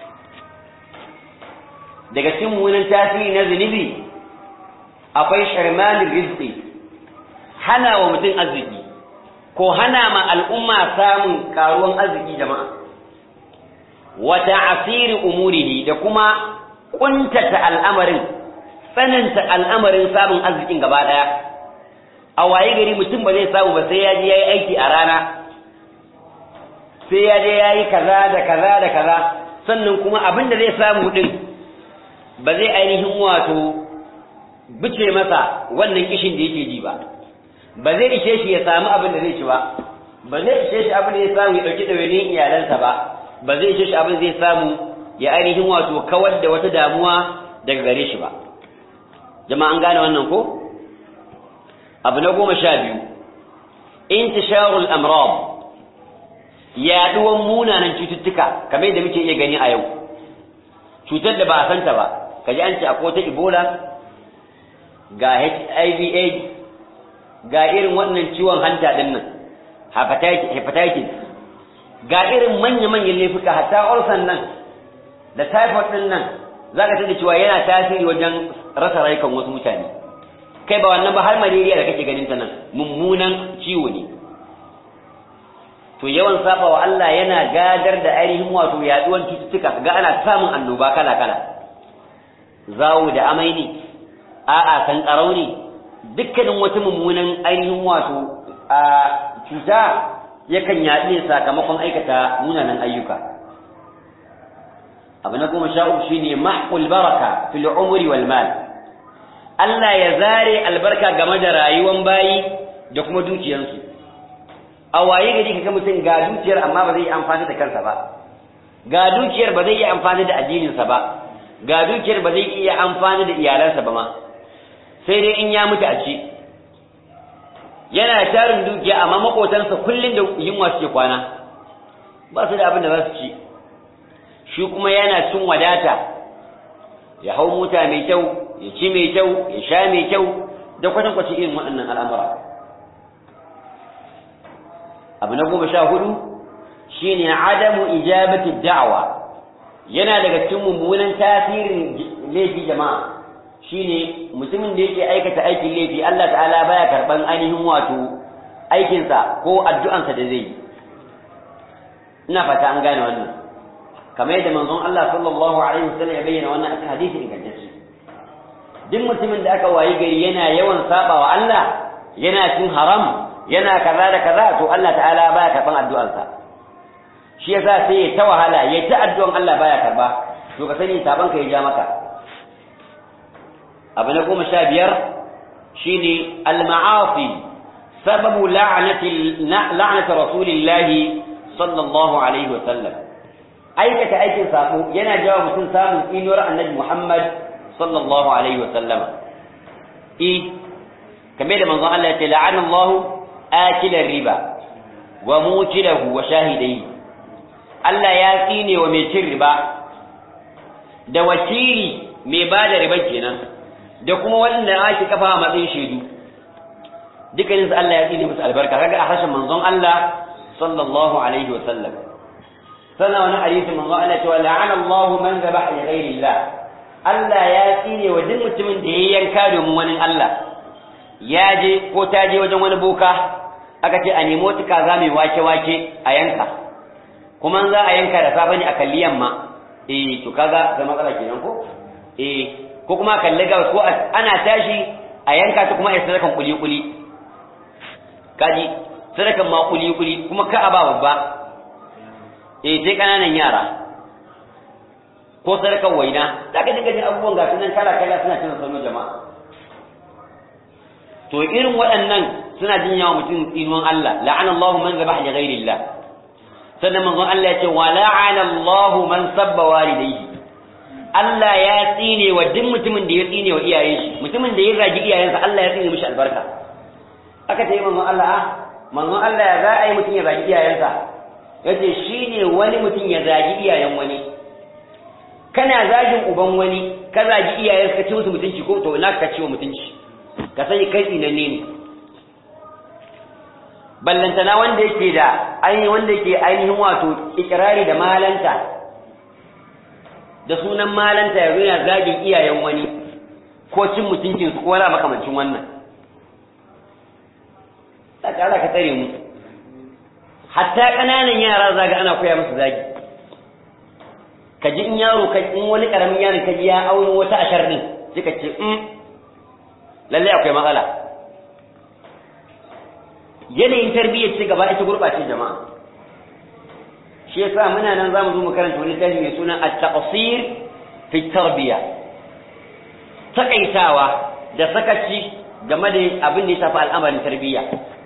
daga cikin munin tasiri na zunubi akwai sharmanul rizqi hana wa mutum arziki ko hana ma al'umma samun karuwan arziki jama'a wa ta'siri umurihi da kuma kuntata al'amarin tsananta al'amarin samun arzikin gaba daya a waye gari mutum ba zai samu ba sai ya je yayi aiki a rana sai ya je yayi kaza da kaza da kaza sannan kuma abin da zai samu din ba zai ainihin wato bice masa wannan kishin da yake ji ba ba zai ishe shi ya samu abin da zai ci ba ba zai ishe shi abin da ya samu ya dauki dawainin iyalansa ba ba zai ishe shi abin zai samu ya ainihin wato kawar da wata damuwa daga gare shi ba jama'a an gane wannan ko abu na goma sha biyu intisharul amrad yaduwan munanan cututtuka kamar yadda muke iya gani a yau cutar da ba a santa ba kaji an ce akwai ta ebola ga H I V AIDS ga irin wannan ciwon hanta din nan hepatitis ga irin manya-manyan laifuka hatta ulcer nan da typhoid din nan zaka tada cewa yana tasiri wajen rasa rayukan wasu mutane kai ba wannan ba har malaria da kake ganin ta nan mummunan ciwo ne to yawan saba wa Allah yana gadar da ainihin wato yaduwan cututtuka ga ana samun annoba kala kala zawo da amai ne a'a sankarau ne dukkanin wata mummunan ainihin wato a cuta yakan yaɗu ne sakamakon aikata munanan ayyuka abu na goma sha uku shine mahqul baraka fil umri wal mal Allah ya zare albarka game da rayuwar bayi da kuma dukiyansu a waye gari kaga mutum ga dukiyar amma ba zai yi amfani da kansa ba ga dukiyar ba zai yi amfani da addininsa ba ga dukiyar ba zai iya amfani da iyalansa ba ma sai dai in ya mutu a ci yana tarin dukiya amma makotansa kullun da yunwa suke kwana ba su da abin da za su ci shi kuma yana cin wadata ya hau mota mai kyau ya ci mai kyau ya sha mai kyau da kwatankwace irin waɗannan al'amura abu na goma sha hudu shine adamu ijabati da'wa yana daga cikin mummunan tasirin laifi jama'a shine mutumin da yake aikata aikin laifi Allah ta'ala baya karban ainihin wato aikinsa ko addu'ansa da zai yi ina fata an gane wannan kamar yadda manzon Allah sallallahu alaihi wasallam ya bayyana wannan a hadisi ingantacce duk mutumin da aka wayi gari yana yawan sabawa Allah yana cin haram yana kaza da kaza to Allah ta'ala baya karban addu'ansa shi yasa sai ya ta wahala ya ta addu'an Allah baya karba to ka sani saban ka ya ja maka abu na goma sha biyar shine al-ma'asi sababu la'nati la'nati rasulillahi sallallahu alaihi wa sallam aikata aikin sako yana jawo mutum samun tsinuwar annabi Muhammad sallallahu alaihi wa sallama eh kamar da manzon Allah ya ce la'ana Allah akila riba wa mutilahu wa shahidai Allah ya tsine wa mai cin riba da wakili mai bada riba kenan da kuma wanda ake kafa a matsayin shaidu dukkanin su Allah ya tsine musu albarka kaga a harshen manzon Allah sallallahu alaihi wa sallam sana wani hadisi manzon Allah cewa la'ana Allah man zabaha li ghairi Allah Allah ya tsine wa duk mutumin da ya yanka domin wani Allah ya je ko ta je wajen wani boka aka ce a nemo ta kaza mai wake-wake a yanka kuma za a yanka da safe ne a kalli yamma eh to kaga da matsala kenan ko eh ko kuma kalli ga ko ana tashi a yanka ta kuma ai sadakan kuli-kuli kaji sadakan ma kuli-kuli kuma ka aba babba eh sai kananan yara ko sadakan waina zaka dinga jin abubuwan ga sunan kala-kala suna cin sanu jama'a to irin waɗannan suna jin yawa mutum tsinuwan Allah la'ana Allahu man zabaha li ghairi Allah sannan manzon Allah ya ce wa la'ana Allahu man sabba walidayhi Allah ya tsine wa duk mutumin da ya tsine wa iyayen shi mutumin da ya zagi iyayensa Allah ya tsine mishi albarka aka ce manzon Allah ah manzon Allah ya za a yi mutum ya zagi iyayensa yace shine wani mutum ya zagi iyayen wani kana zagin uban wani ka zagi iyayensa ka ci musu mutunci ko to ina ka ci wa mutunci ka sani kai tsinanne ne ballantana wanda yake da ainihin wanda yake ainihin wato ikirari da malanta da sunan malanta yanzu yana zagin iyayen wani ko cin mutuncin su ko wani makamancin wannan saka Allah ka tsare mu hatta kananan yara zaga ana koya musu zagi kaji in yaro ka in wani karamin yaron kaji ya aure wata ashar din sai ka ce mm lalle akwai matsala yanayin tarbiyyar ce gaba ita gurɓace jama'a shi yasa muna nan zamu zo mu karanta wani littafi mai suna at-taqsir fi tarbiya takaitawa da sakaci game da abin da ya shafi al'amarin tarbiyya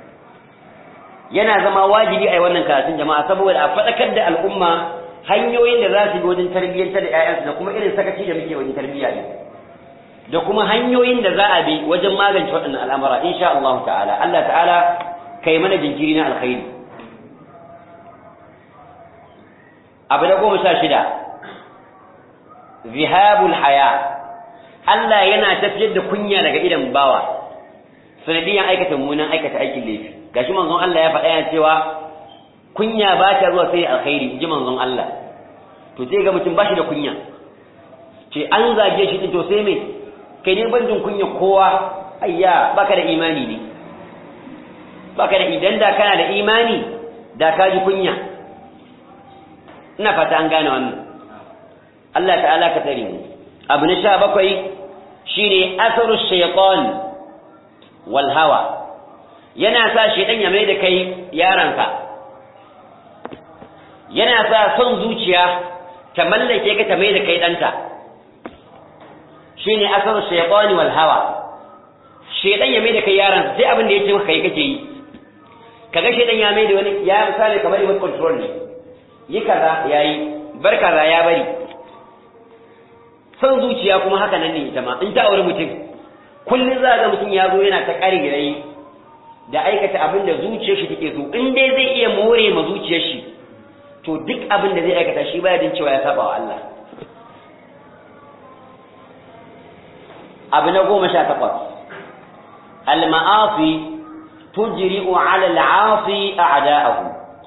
yana zama wajibi a yi wannan karatun jama'a saboda a faɗakar da al'umma hanyoyin da za su bi wajen tarbiyyantar da 'ya'yansu da kuma irin sakaci da muke wajen tarbiyya ne da kuma hanyoyin da za a bi wajen magance waɗannan al'amura insha Allah ta'ala Allah ta'ala kai mana jinkiri na alkhairi abu da goma sha shida zihabul haya Allah yana tafiyar da kunya daga idan bawa sanadiyan aikata mummunan aikata aikin laifi gashi manzon Allah ya faɗa yana cewa kunya ba ta zuwa sai alkhairi ji manzon Allah to sai ga mutum bashi da kunya ce an zage shi to sai me kai ne ban jin kunya kowa ayya baka da imani ne baka da idan da kana da imani da ka ji kunya ina fata an gane wannan Allah ta'ala ka tsare mu abu na sha bakwai shine asaru shaytan wal hawa yana sa shaytan ya mai da kai yaranka yana sa son zuciya ta mallake ka ta mai da kai danta shine asaru shaytan wal hawa shaytan ya mai da kai yaranka sai abin da yake maka kai kake yi kaga shaytan ya mai da wani ya misali kamar remote control ne yi kaza yayi bar kaza ya bari son zuciya kuma haka nan ne ita ma in ta aure mutum kullun za ga mutum ya zo yana ta ƙarirayi da aikata abin da zuciyar shi take so in dai zai iya more ma zuciyar shi to duk abin da zai aikata shi baya jin cewa ya saba wa Allah abu na goma sha takwas al-ma'asi tujri'u 'ala al-'asi a'da'ahu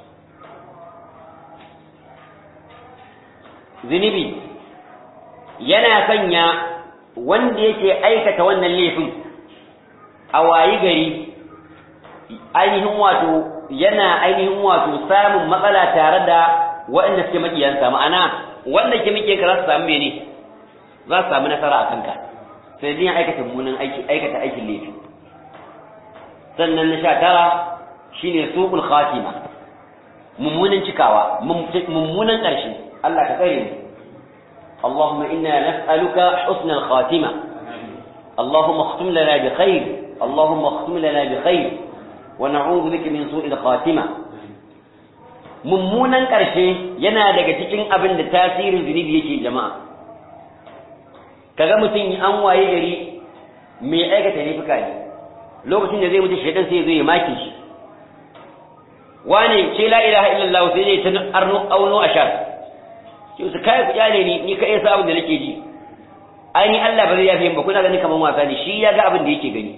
zunubi yana sanya wanda yake aikata wannan laifin a wayi gari ainihin wato yana ainihin wato samun matsala tare da waɗanda suke makiyansa ma'ana wanda ke muke ka za su samu mene za su samu nasara a kanka sai dai aikata mummunan aiki aikata aikin laifi sannan na sha tara shine suqul khatima mummunan cikawa mummunan ƙarshe Allah ka tsare mu اللهم إنا نسألك حسن الخاتمة اللهم اختم لنا بخير اللهم اختم لنا بخير ونعوذ بك من سوء الخاتمة mummunan ƙarshe yana daga cikin abin da tasirin zunubi yake jama'a kaga mutum an waye gari mai aikata laifuka ne lokacin da zai mutu shaitan sai zai maki shi wane ce la ilaha illallah sai dai ta arno auno ashar ki su kai ku kyale ni ni kai sa abin da nake ji ai ni Allah ba zai yafe min ba kuna gani kaman wasa ne shi ya ga abin da yake gani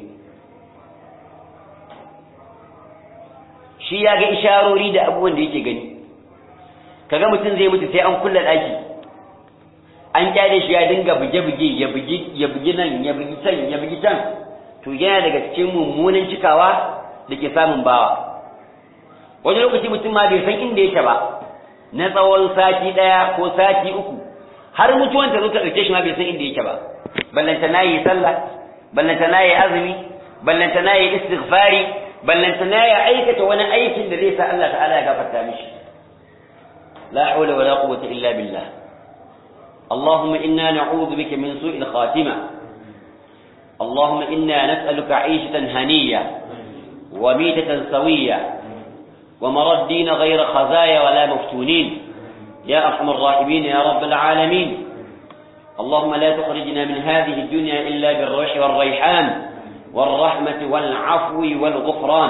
shi ya ga isharori da abubuwan da yake gani kaga mutum zai mutu sai an kulla daki an kyale shi ya dinga buge-buge ya bugi ya bugi nan ya bugi can ya bugi can to yana daga cikin mummunan cikawa da ke samun bawa wani lokaci mutum ma bai san inda yake ba na tsawon sati daya ko sati uku har mutuwan ta zo ta dauke shi ma bai san inda yake ba ballanta nayi sallah ballanta nayi azumi ballanta nayi istighfari ballanta nayi aikata wani aikin da zai sa Allah ta'ala ya gafarta mishi la hawla wala quwwata illa billah اللهم إنا نعوذ بك من سوء الخاتمة اللهم إنا نسألك عيشة هنية وميتة سوية ومرى الدين غير خزايا ولا مفتونين يا أرحم الراحمين يا رب العالمين اللهم لا تخرجنا من هذه الدنيا إلا بالروح والريحان والرحمة والعفو والغفران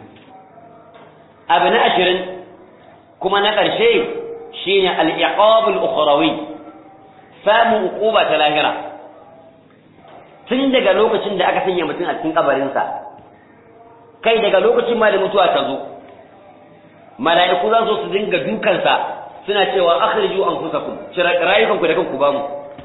أبناء أشر كما نقل شيء شين العقاب الأخروي samun uquba ta lahira tun daga lokacin da aka sanya mutum a cikin kabarinsa kai daga lokacin ma da mutuwa ta zo mala'iku za su dinga dukansa suna cewa akhriju anfusakum cira rayukanku da kanku ba mu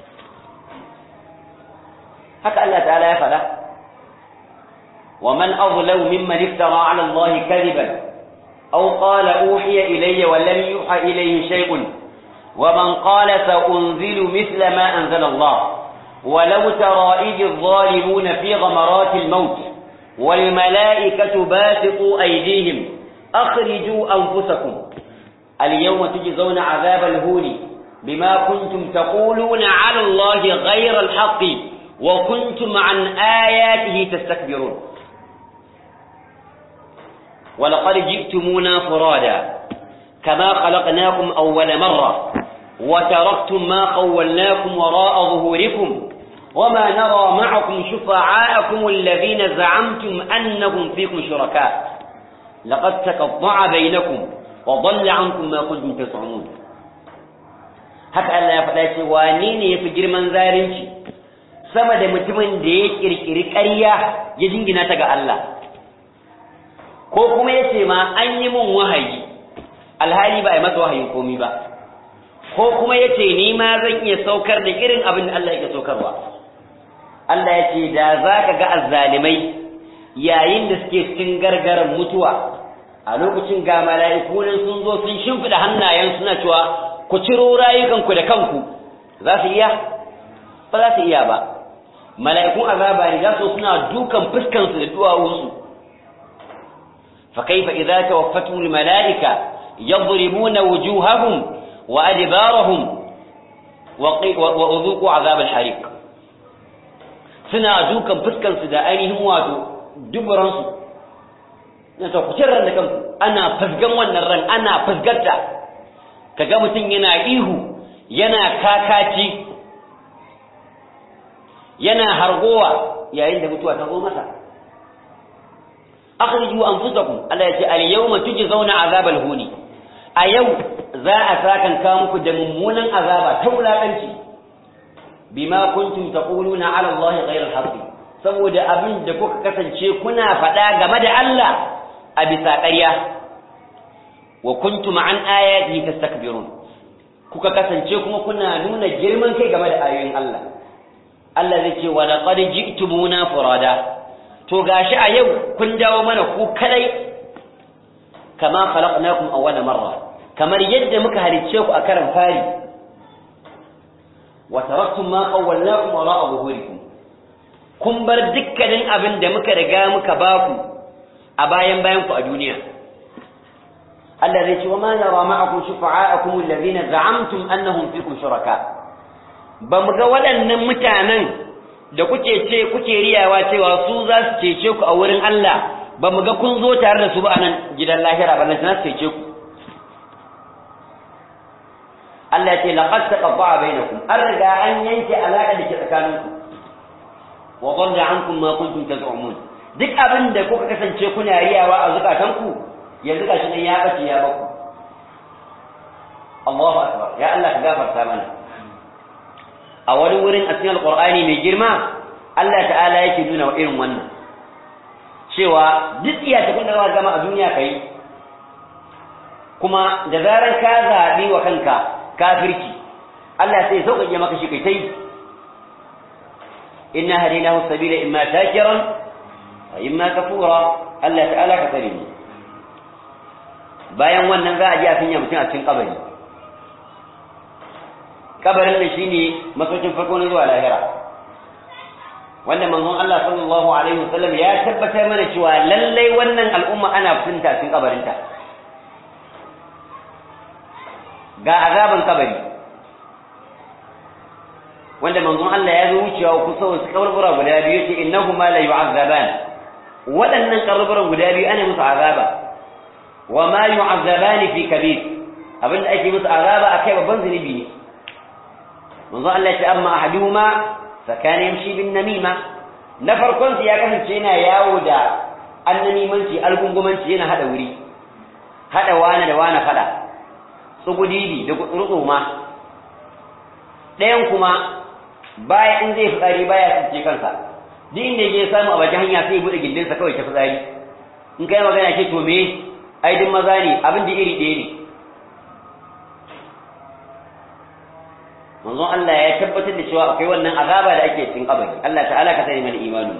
haka Allah ta'ala ya faɗa wa man azlamu mimman iftara 'ala Allah kadiban aw qala uhiya ilayya wa lam yuha ilayhi shay'un ومن قال سأنزل مثل ما أنزل الله ولو ترى إذ الظالمون في غمرات الموت والملائكة باسطوا أيديهم أخرجوا أنفسكم اليوم تجزون عذاب الهون بما كنتم تقولون على الله غير الحق وكنتم عن آياته تستكبرون ولقد جئتمونا فرادا كما خلقناكم أول مرة وتركتم ما خولناكم وراء ظهوركم وما نرى معكم شفعاءكم الذين زعمتم أنهم فيكم شركاء لقد تقطع بينكم وضل عنكم ما كنتم تزعمون haka Allah ya faɗa ce wane ne ya fi girman zalunci sama da mutumin da ya kirkiri ƙarya ya jingina ta ga Allah ko kuma ya ce ma an yi mun wahayi alhali ba a yi masa wahayin komi ba ko kuma ya ce ni ma zan iya saukar da irin abin da Allah yake saukarwa Allah ya ce da za ka ga azzalimai yayin da suke cikin gargaran mutuwa a lokacin ga mala'iku nan sun zo sun shimfiɗa hannayen suna cewa ku ciro rayukanku da kanku za su iya ba za su iya ba mala'ikun azaba ne za su suna dukan fuskansu da duwawunsu fa kaifa idza tawaffatu al mala'ika yadribuna wujuhahum wa adbarahum wa udhuqu azab al hariq suna dukan fuskansu da ainihin wato duburansu na ta kucin ran da kanku ana fasgan wannan ran ana fasgarta kaga mutum yana ihu yana kakaci yana hargowa yayin da mutuwa ta zo masa akhriju anfusakum Allah ya ce al yawma tujzauna azabal huni a yau za a sakanka muku da mummunan azaba ta wulakanci bima kuntum taquluna ala Allah ghayra al-haqq saboda abin da kuka kasance kuna faɗa game da Allah a bisa ƙarya wa kuntum an ayatihi tastakbirun kuka kasance kuma kuna nuna girman kai game da ayoyin Allah Allah zai ce wa laqad ji'tumuna furada to gashi a yau kun dawo mana ku kadai kama khalaqnakum awwala marra kamar yadda muka halicce ku a karan fari wa taraktum ma qawwalnakum wara'a zuhurikum kun bar dukkanin abin da muka riga muka baku a bayan bayan ku a duniya Allah zai ce wa ma nara ma'akum shufa'akum alladhina za'amtum annahum fikum shuraka ba mu ga waɗannan mutanen da kuke ce kuke riyawa cewa su za su cece ku a wurin Allah ba mu ga kun zo tare da su ba a nan gidan lahira ba nan su cece ku Allah ce laqad taqatta'a bainakum an riga an yanke alaka da ke tsakaninku wa dhalla ankum ma kuntum taz'umun duk abin da kuka kasance kuna riyawa a zukatanku yanzu gashi nan ya bace ya baku Allahu akbar ya Allah ka gafarta mana a wani wurin a cikin alqur'ani mai girma Allah ta'ala yake nuna wa irin wannan cewa duk iya ta kun da gama a duniya kai kuma da zaran ka zabi wa kanka kafirci Allah sai ya sauƙaƙe maka shi kai tai inna hadaynahu sabila imma shakiran wa imma kafura Allah ta'ala ka tsare mu bayan wannan za a ji a sanya mutum a cikin kabari kabarin da shine masaukin farko na zuwa lahira wanda manzon Allah sallallahu alaihi wasallam ya tabbatar mana cewa lallai wannan al'umma ana fitinta cikin kabarinta ga azaban kabari wanda manzon Allah ya zo wucewa kusa wasu kabarbura guda biyu yace innahuma la yu'azzaban waɗannan kabarburan guda biyu ana musu azaba wa ma yu'azzaban fi kabir abinda ake musu azaba akai babban zunubi ne manzon Allah ya ce amma ahaduhuma fa kana yamshi bin namima na farkon ya kasance yana yawo da annamimanci algungumanci yana hada wuri hada wani da wani fada tsugudidi da rutsuma ɗayan kuma baya in zai fitsari baya tsince kansa duk inda ya samu a bakin hanya sai ya bude gindinsa kawai ta fitsari in kai magana ce to me ai duk maza ne abin da iri ɗaya ne manzon Allah ya tabbatar da cewa akwai wannan azaba da ake cikin kabari Allah ta'ala ka sani mana imani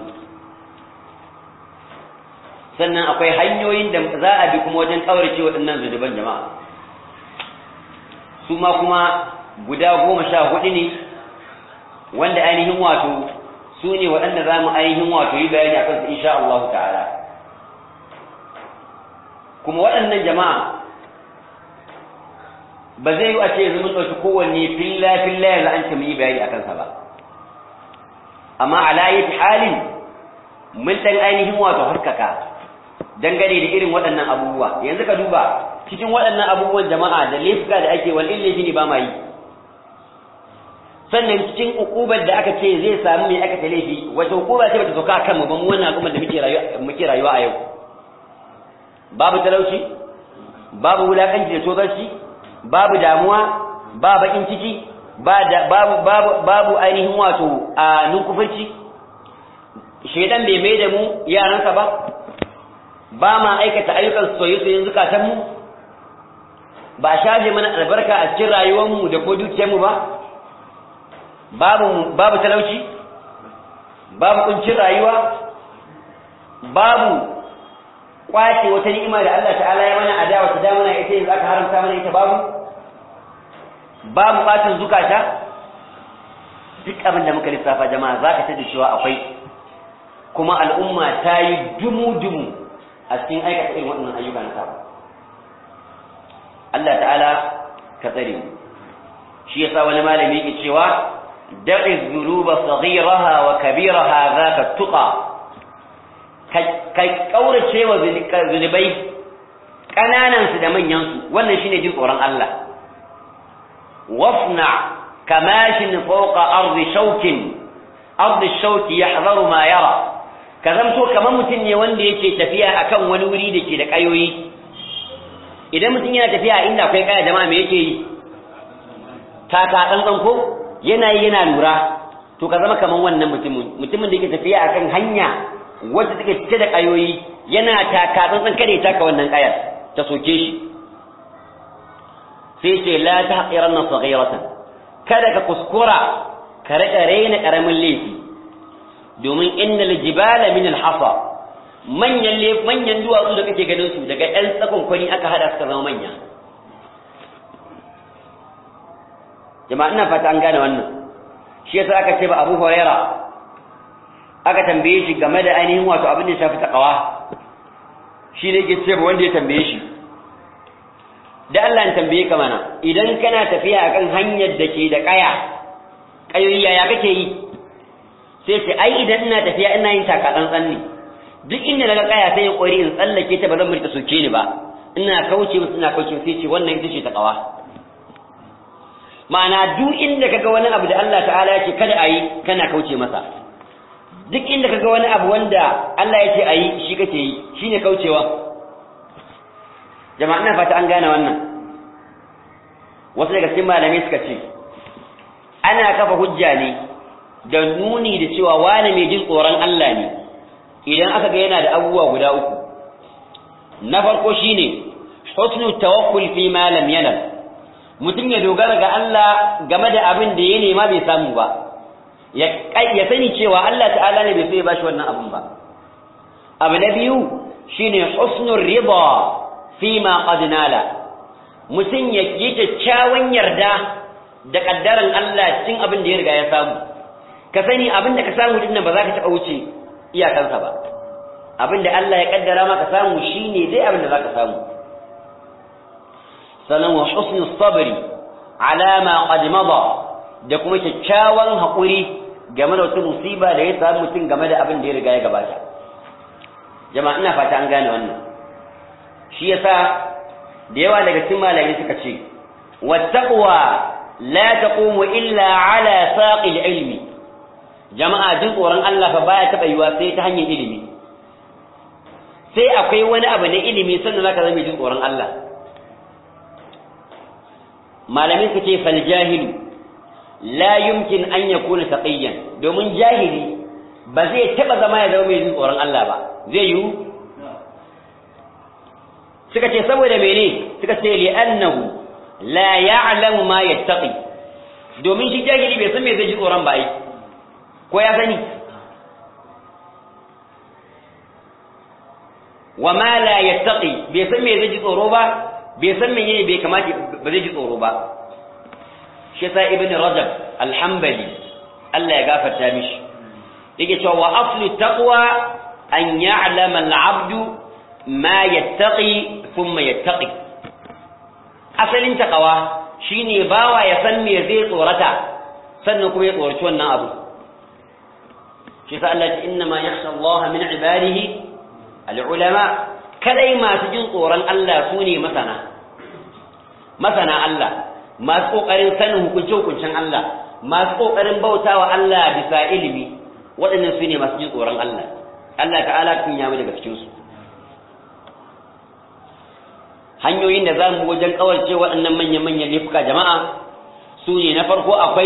sannan akwai hanyoyin da za a bi kuma wajen kaurace waɗannan zunuban jama'a su ma kuma guda goma sha hudu ne wanda ainihin wato su ne waɗanda za mu ainihin wato yi bayani a kansu insha Allah ta'ala kuma waɗannan jama'a ba zai yi a ce yanzu mun ɗauki kowanne filla filla yanzu an ce mu yi bayani a kansa ba amma ala yati halin mun ɗan ainihin wato haskaka dangane da irin waɗannan abubuwa yanzu ka duba cikin waɗannan abubuwan jama'a da laifuka da ake wal illa shine ba ma yi sannan cikin ukubar da aka ce zai samu mai aka laifi wata hukuma ce bata sauka kan mu ba mu wannan al'ummar da muke rayuwa muke rayuwa a yau babu talauci babu wulakanci da tozarci babu damuwa ba bakin ciki ba da babu babu babu ainihin wato a nunkufurci shedan bai mai da mu yaransa ba ba ma aikata ayyukan soyayyen zukatan mu ba shaje mana albarka a cikin rayuwar mu da ko dukiyar mu ba babu babu talauci babu kuncin rayuwa babu kwace wata ni'ima da Allah ta'ala ya mana adawa ta da mana ita yanzu aka haramta mana ita babu babu batin zukata duk abin da muka lissafa jama'a zaka tada cewa akwai kuma al'umma ta yi dumu-dumu a cikin aikata irin waɗannan ayyuka na sabo Allah ta'ala ka tsare mu shi yasa wani malami yake cewa da'i dhunuba saghiraha wa kabiraha zaka tuqa kai kaurace wa zunubai kananan su da manyan su wannan shine jin tsoron Allah wafna kamashin fawqa ardi shawkin ardi shawki yahzaru ma yara kazamto kaman mutun ne wanda yake tafiya akan wani wuri dake da kayoyi idan mutun yana tafiya inda akwai kaya jama'a me yake yi taka tsantsan ko yana yi yana lura to ka zama kaman wannan mutumin mutumin da yake tafiya akan hanya wacce take cike da kayoyi yana taka tsantsan kada ya taka wannan kayar ta soke shi sai ce la tahqiranna saghiratan kada ka kuskura ka rika raina karamin laifi domin innal jibala min al-hasa manyan manyan duwatsu da kake ganin su daga ɗan tsakon kwani aka hada suka zama manya jama'a ina fata an gane wannan shi yasa aka ce ba Abu Hurairah aka tambaye shi game da ainihin wato abin da ya shafi takawa shi ne yake cewa wanda ya tambaye shi da Allah ya tambaye ka mana idan kana tafiya akan hanyar da ke da kaya kayoyi yaya kake yi sai ce ai idan ina tafiya ina yin taka tsantsan ne duk inda daga kaya sai ya kori in tsallake ta ba zan murta soke ni ba ina kauce musu ina kauce sai ce wannan ita ce takawa ma'ana duk inda kaga wani abu da Allah ta'ala yake kada ayi kana kauce masa duk inda kaga wani abu wanda Allah yake ayi shi kake yi shine kaucewa jama'a ina fata an gane wannan wasu daga cikin malamai suka ce ana kafa hujja ne da nuni da cewa wani mai jin tsoron Allah ne idan aka ga yana da abubuwa guda uku na farko shine husnu tawakkul fi ma lam yanal mutum ya dogara ga Allah game da abin da ya nema bai samu ba ya ya sani cewa Allah ta'ala ne bai so ya bashi wannan abin ba abu na biyu shine husnul rida fi ma qad nala mutum ya yi kyakkyawan yarda da kaddaran Allah cikin abin da ya riga ya samu ka sani abin da ka samu din nan ba za ka taɓa wuce iyakansa ba abin da Allah ya kaddara maka samu shine dai abin da za ka samu sannan wa husnul sabri ala ma qad mada da kuma kyakkyawan haƙuri game da wata musiba da ya samu mutum game da abin da ya riga ya gabata jama'a ina fata an gane wannan shi yasa da yawa daga cikin malamai suka ce wattaqwa la taqumu illa ala saqil ilmi jama'a jin tsoron Allah fa baya taba yiwa sai ta hanyar ilimi sai akwai wani abu na ilimi sannan zaka zama jin tsoron Allah malamin su ce fal jahilu la yumkin an yakuna taqiyan domin jahili ba zai taba zama ya zama mai jin tsoron Allah ba zai yi suka ce saboda mene suka ce li annahu la ya'lamu ma yattaqi domin shi jahili bai san me zai ji tsoron ba ai ko ya sani wa ma la yattaqi bai san me zai ji tsoro ba bai san menene bai kamata ba zai ji tsoro ba shi sa ibn rajab al-hanbali Allah ya gafarta mishi yake cewa wa aslu taqwa an ya'lama al-'abdu ma yattaqi thumma yattaqi asalin taqwa shine bawa ya san me zai tsorata sannan kuma ya tsoraci wannan abu shi sa Allah ya inna ma yakhsha Allah min ibadihi al-ulama kadai masu jin tsoron Allah su ne masana masana Allah masu kokarin sanin hukunce-hukuncen Allah masu kokarin bautawa Allah bisa ilimi waɗannan su ne masu jin tsoron Allah Allah ta'ala kun yamu daga cikin su hanyoyin da za mu wajen kawarce waɗannan manyan-manyan laifuka jama'a su ne na farko akwai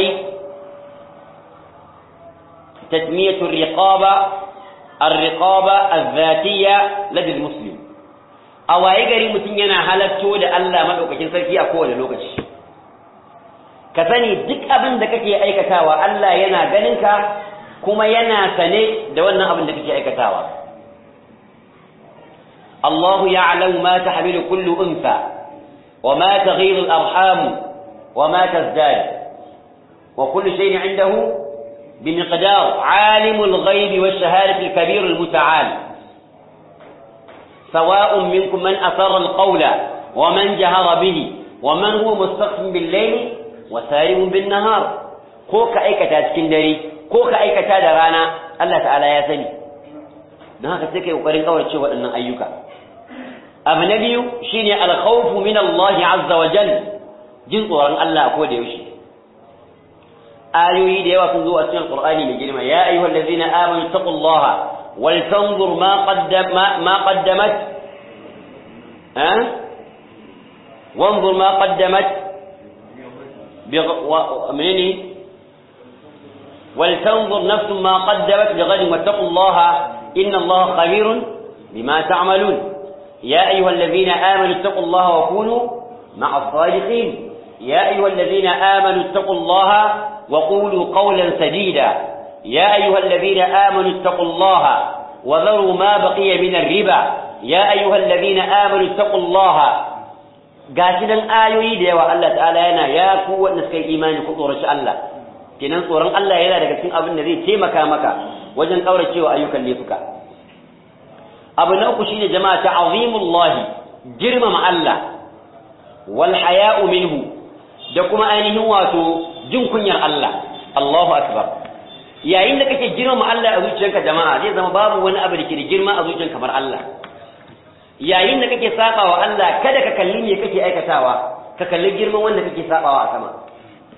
tatmiyatul riqaba ar-riqaba az-zatiyya ladil muslim a waye gari mutum yana halatto da Allah madaukakin sarki a kowane lokaci ka sani duk abin da kake aikatawa Allah yana ganin ka kuma yana sane da wannan abin da kake aikatawa الله يعلم ما تحمل كل أنثى وما تغير الأرحام وما تزداد وكل شيء عنده بمقدار عالم الغيب والشهادة الكبير المتعال سواء منكم من أسر القول ومن جهر به ومن هو مستخف بالليل وسارب بالنهار كوك أيكتا تكندري كوك أيكتا درانا الله تعالى يا سني نهاك سكي وقرن قول تشوف أن أيك abu na biyu shine alkhawfu min Allah azza wa jal jin tsoron Allah ko da yaushe ayoyi da yawa sun zo a cikin Qur'ani mai girma ya ayyuhal ladzina amanu taqullaha wal tanzur ma qaddam ma qaddamat ha wanzur ma qaddamat مني ولتنظر نفس ما قدمت لغد واتقوا الله إن الله خبير بما تعملون يا أيها الذين آمنوا اتقوا الله وكونوا مع الصادقين يا أيها الذين آمنوا اتقوا الله وقولوا قولا سديدا يا أيها الذين آمنوا اتقوا الله وذروا ما بقي من الربا يا أيها الذين آمنوا اتقوا الله قاتلا آيوي ديوا الله تعالى ينا يا قوة نسكي إيمان خطورة الله كنان صورا الله يلا لكتين أبن ذي تيمكا مكا وجن قورة شيء أيوكا ليفكا abu na uku shine jama'a ta'zimullahi girmama Allah wal haya'u minhu da kuma ainihin wato jin kunyar Allah Allahu akbar yayin da kake girmama Allah a zuciyarka jama'a zai zama babu wani abu da ke da girma a zuciyarka kamar Allah yayin da kake sabawa Allah kada ka kalli me kake aikatawa ka kalli girman wanda kake sabawa a sama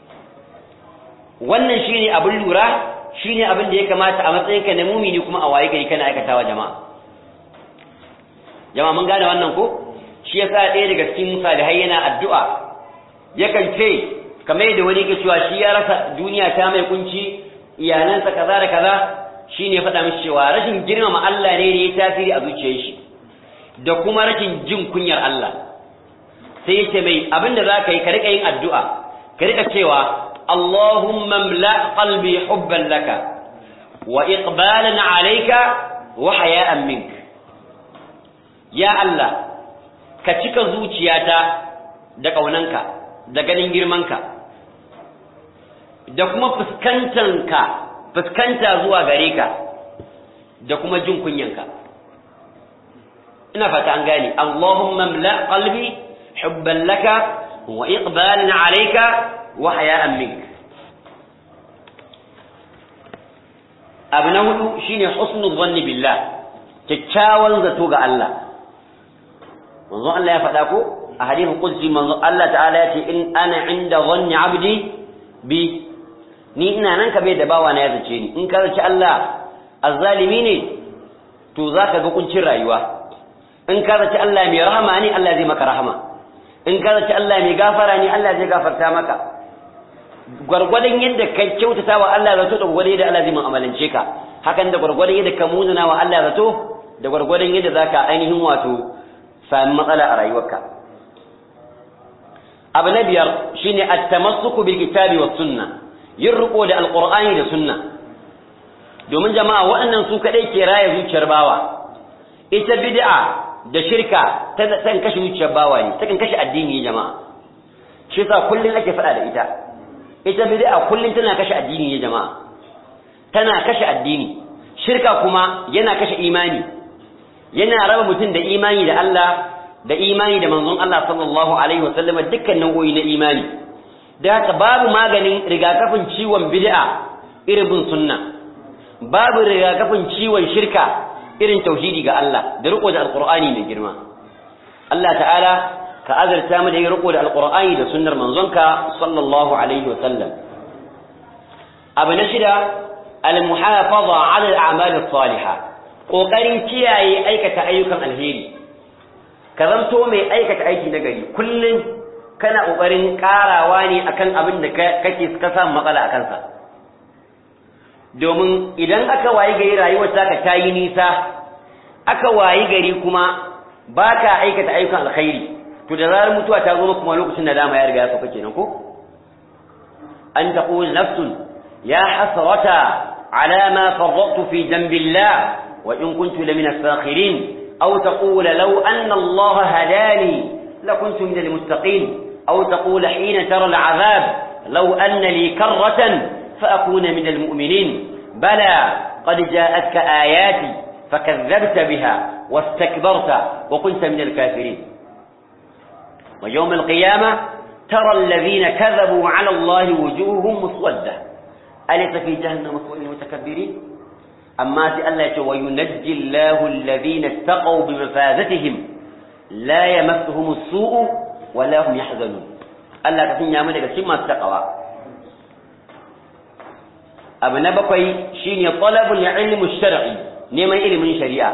wannan shine abin lura, shine abin da ya kamata a matsayin ka na mumini kuma a waye gari kana aikatawa jama'a. Jama'a mun gane wannan ko? Shi yasa ɗaya daga cikin salihai yana addu'a yakan ce kamar yadda wani ke cewa shi ya rasa duniya ta mai kunci, iyalansa kaza da kaza, shine ya faɗa mishi cewa rashin girmama Allah ne ne ya tasiri a zuciyar shi da kuma rashin jin kunyar Allah. Sai ya ce mai abinda za ka yi ka riƙa yin addu'a, ka riƙa cewa Allahumma mla qalbi hubban laka wa iqbalan alayka wa haya'an mink. Ya Allah, ka cika zuciyata da ƙaunanka da ganin girmanka da kuma fuskantanka fuskanta zuwa gare ka da kuma jin kunyanka. Ina fata an gane. Allahumma mla qalbi hubban laka wa iqbalan alayka wa haya'an mink. Abu na hudu shine husnul dhanni billah, kyakkyawan zato ga Allah. Manzo Allah ya faɗa ko a hadithul qudsi, manzo Allah ta'ala ya ce in ana inda dhanni 'abdi bi, ni ina nan ka bai da bawa na ya zace ni. In ka zaci Allah azzalimi ne to zaka ga kuncin rayuwa. In ka zaci Allah mai rahama ne, Allah zai maka rahama. In ka zaci Allah mai gafara ne, Allah zai gafarta maka. Gwargwadon yadda ka kyautata wa Allah zato da gwargwadon yadda Allah zai mu'amalance ka, hakan da gwargwadon yadda ka munana wa Allah zato da gwargwadon yadda zaka ainihin wato sami matsala a rayuwarka. Abu na biyar shine at-tamassuku bil kitabi was sunna, yin riko da alqur'ani da sunna. Domin jama'a waɗannan su kadai ke raya zuciyar bawa. Ita bid'a da shirka ta kan kashe zuciyar bawa ne, ta kan kashe addini jama'a. Shi yasa kullun ake faɗa da ita. Ita bid'a kullun tana kashe addini ne jama'a. Tana kashe addini. Shirka kuma yana kashe imani. Yana raba mutum da imani da Allah da imani da manzon Allah sallallahu alaihi wasallam, dukkan nau'o'i na imani. Da haka babu maganin rigakafin ciwon bid'a irin bin sunna. Babu rigakafin ciwon shirka irin tauhidi ga Allah da riko da alqur'ani mai girma. Allah ta'ala ka azarta mu da riko da alqur'ani da sunnar manzonka sallallahu alaihi wasallam. Abu na shida al-muhafaza 'ala al-a'mal as-salihah, kokarin kiyaye aikata ayyukan alheri. Ka zanto mai aikata aiki na gari kullum kana kokarin karawa ne akan abin da kake ka samu matsala akan sa. Domin idan aka wayi gari rayuwar taka ta yi nisa, aka wayi gari kuma baka aikata ayyukan alkhairi, to da zarar mutuwa ta zo kuma lokacin da dama ya riga ya sauka kenan ko? An taqul nafsun ya hasrata ala ma farratu fi dambillah وإن كنت لمن الساخرين أو تقول لو أن الله هداني لكنت من المتقين أو تقول حين ترى العذاب لو أن لي كرة فأكون من المؤمنين بلى قد جاءتك آياتي فكذبت بها واستكبرت وكنت من الكافرين ويوم القيامة ترى الذين كذبوا على الله وجوههم مسودة أليس في جهنم مثوى للمتكبرين أما سي الله يقول وينجي الله الذين اتقوا بمفازتهم لا يمسهم السوء ولا هم يحزنون الله كفين يعمل لك سيما التقوى. أبنى بقي شين طلب العلم الشرعي نيما علم شريعة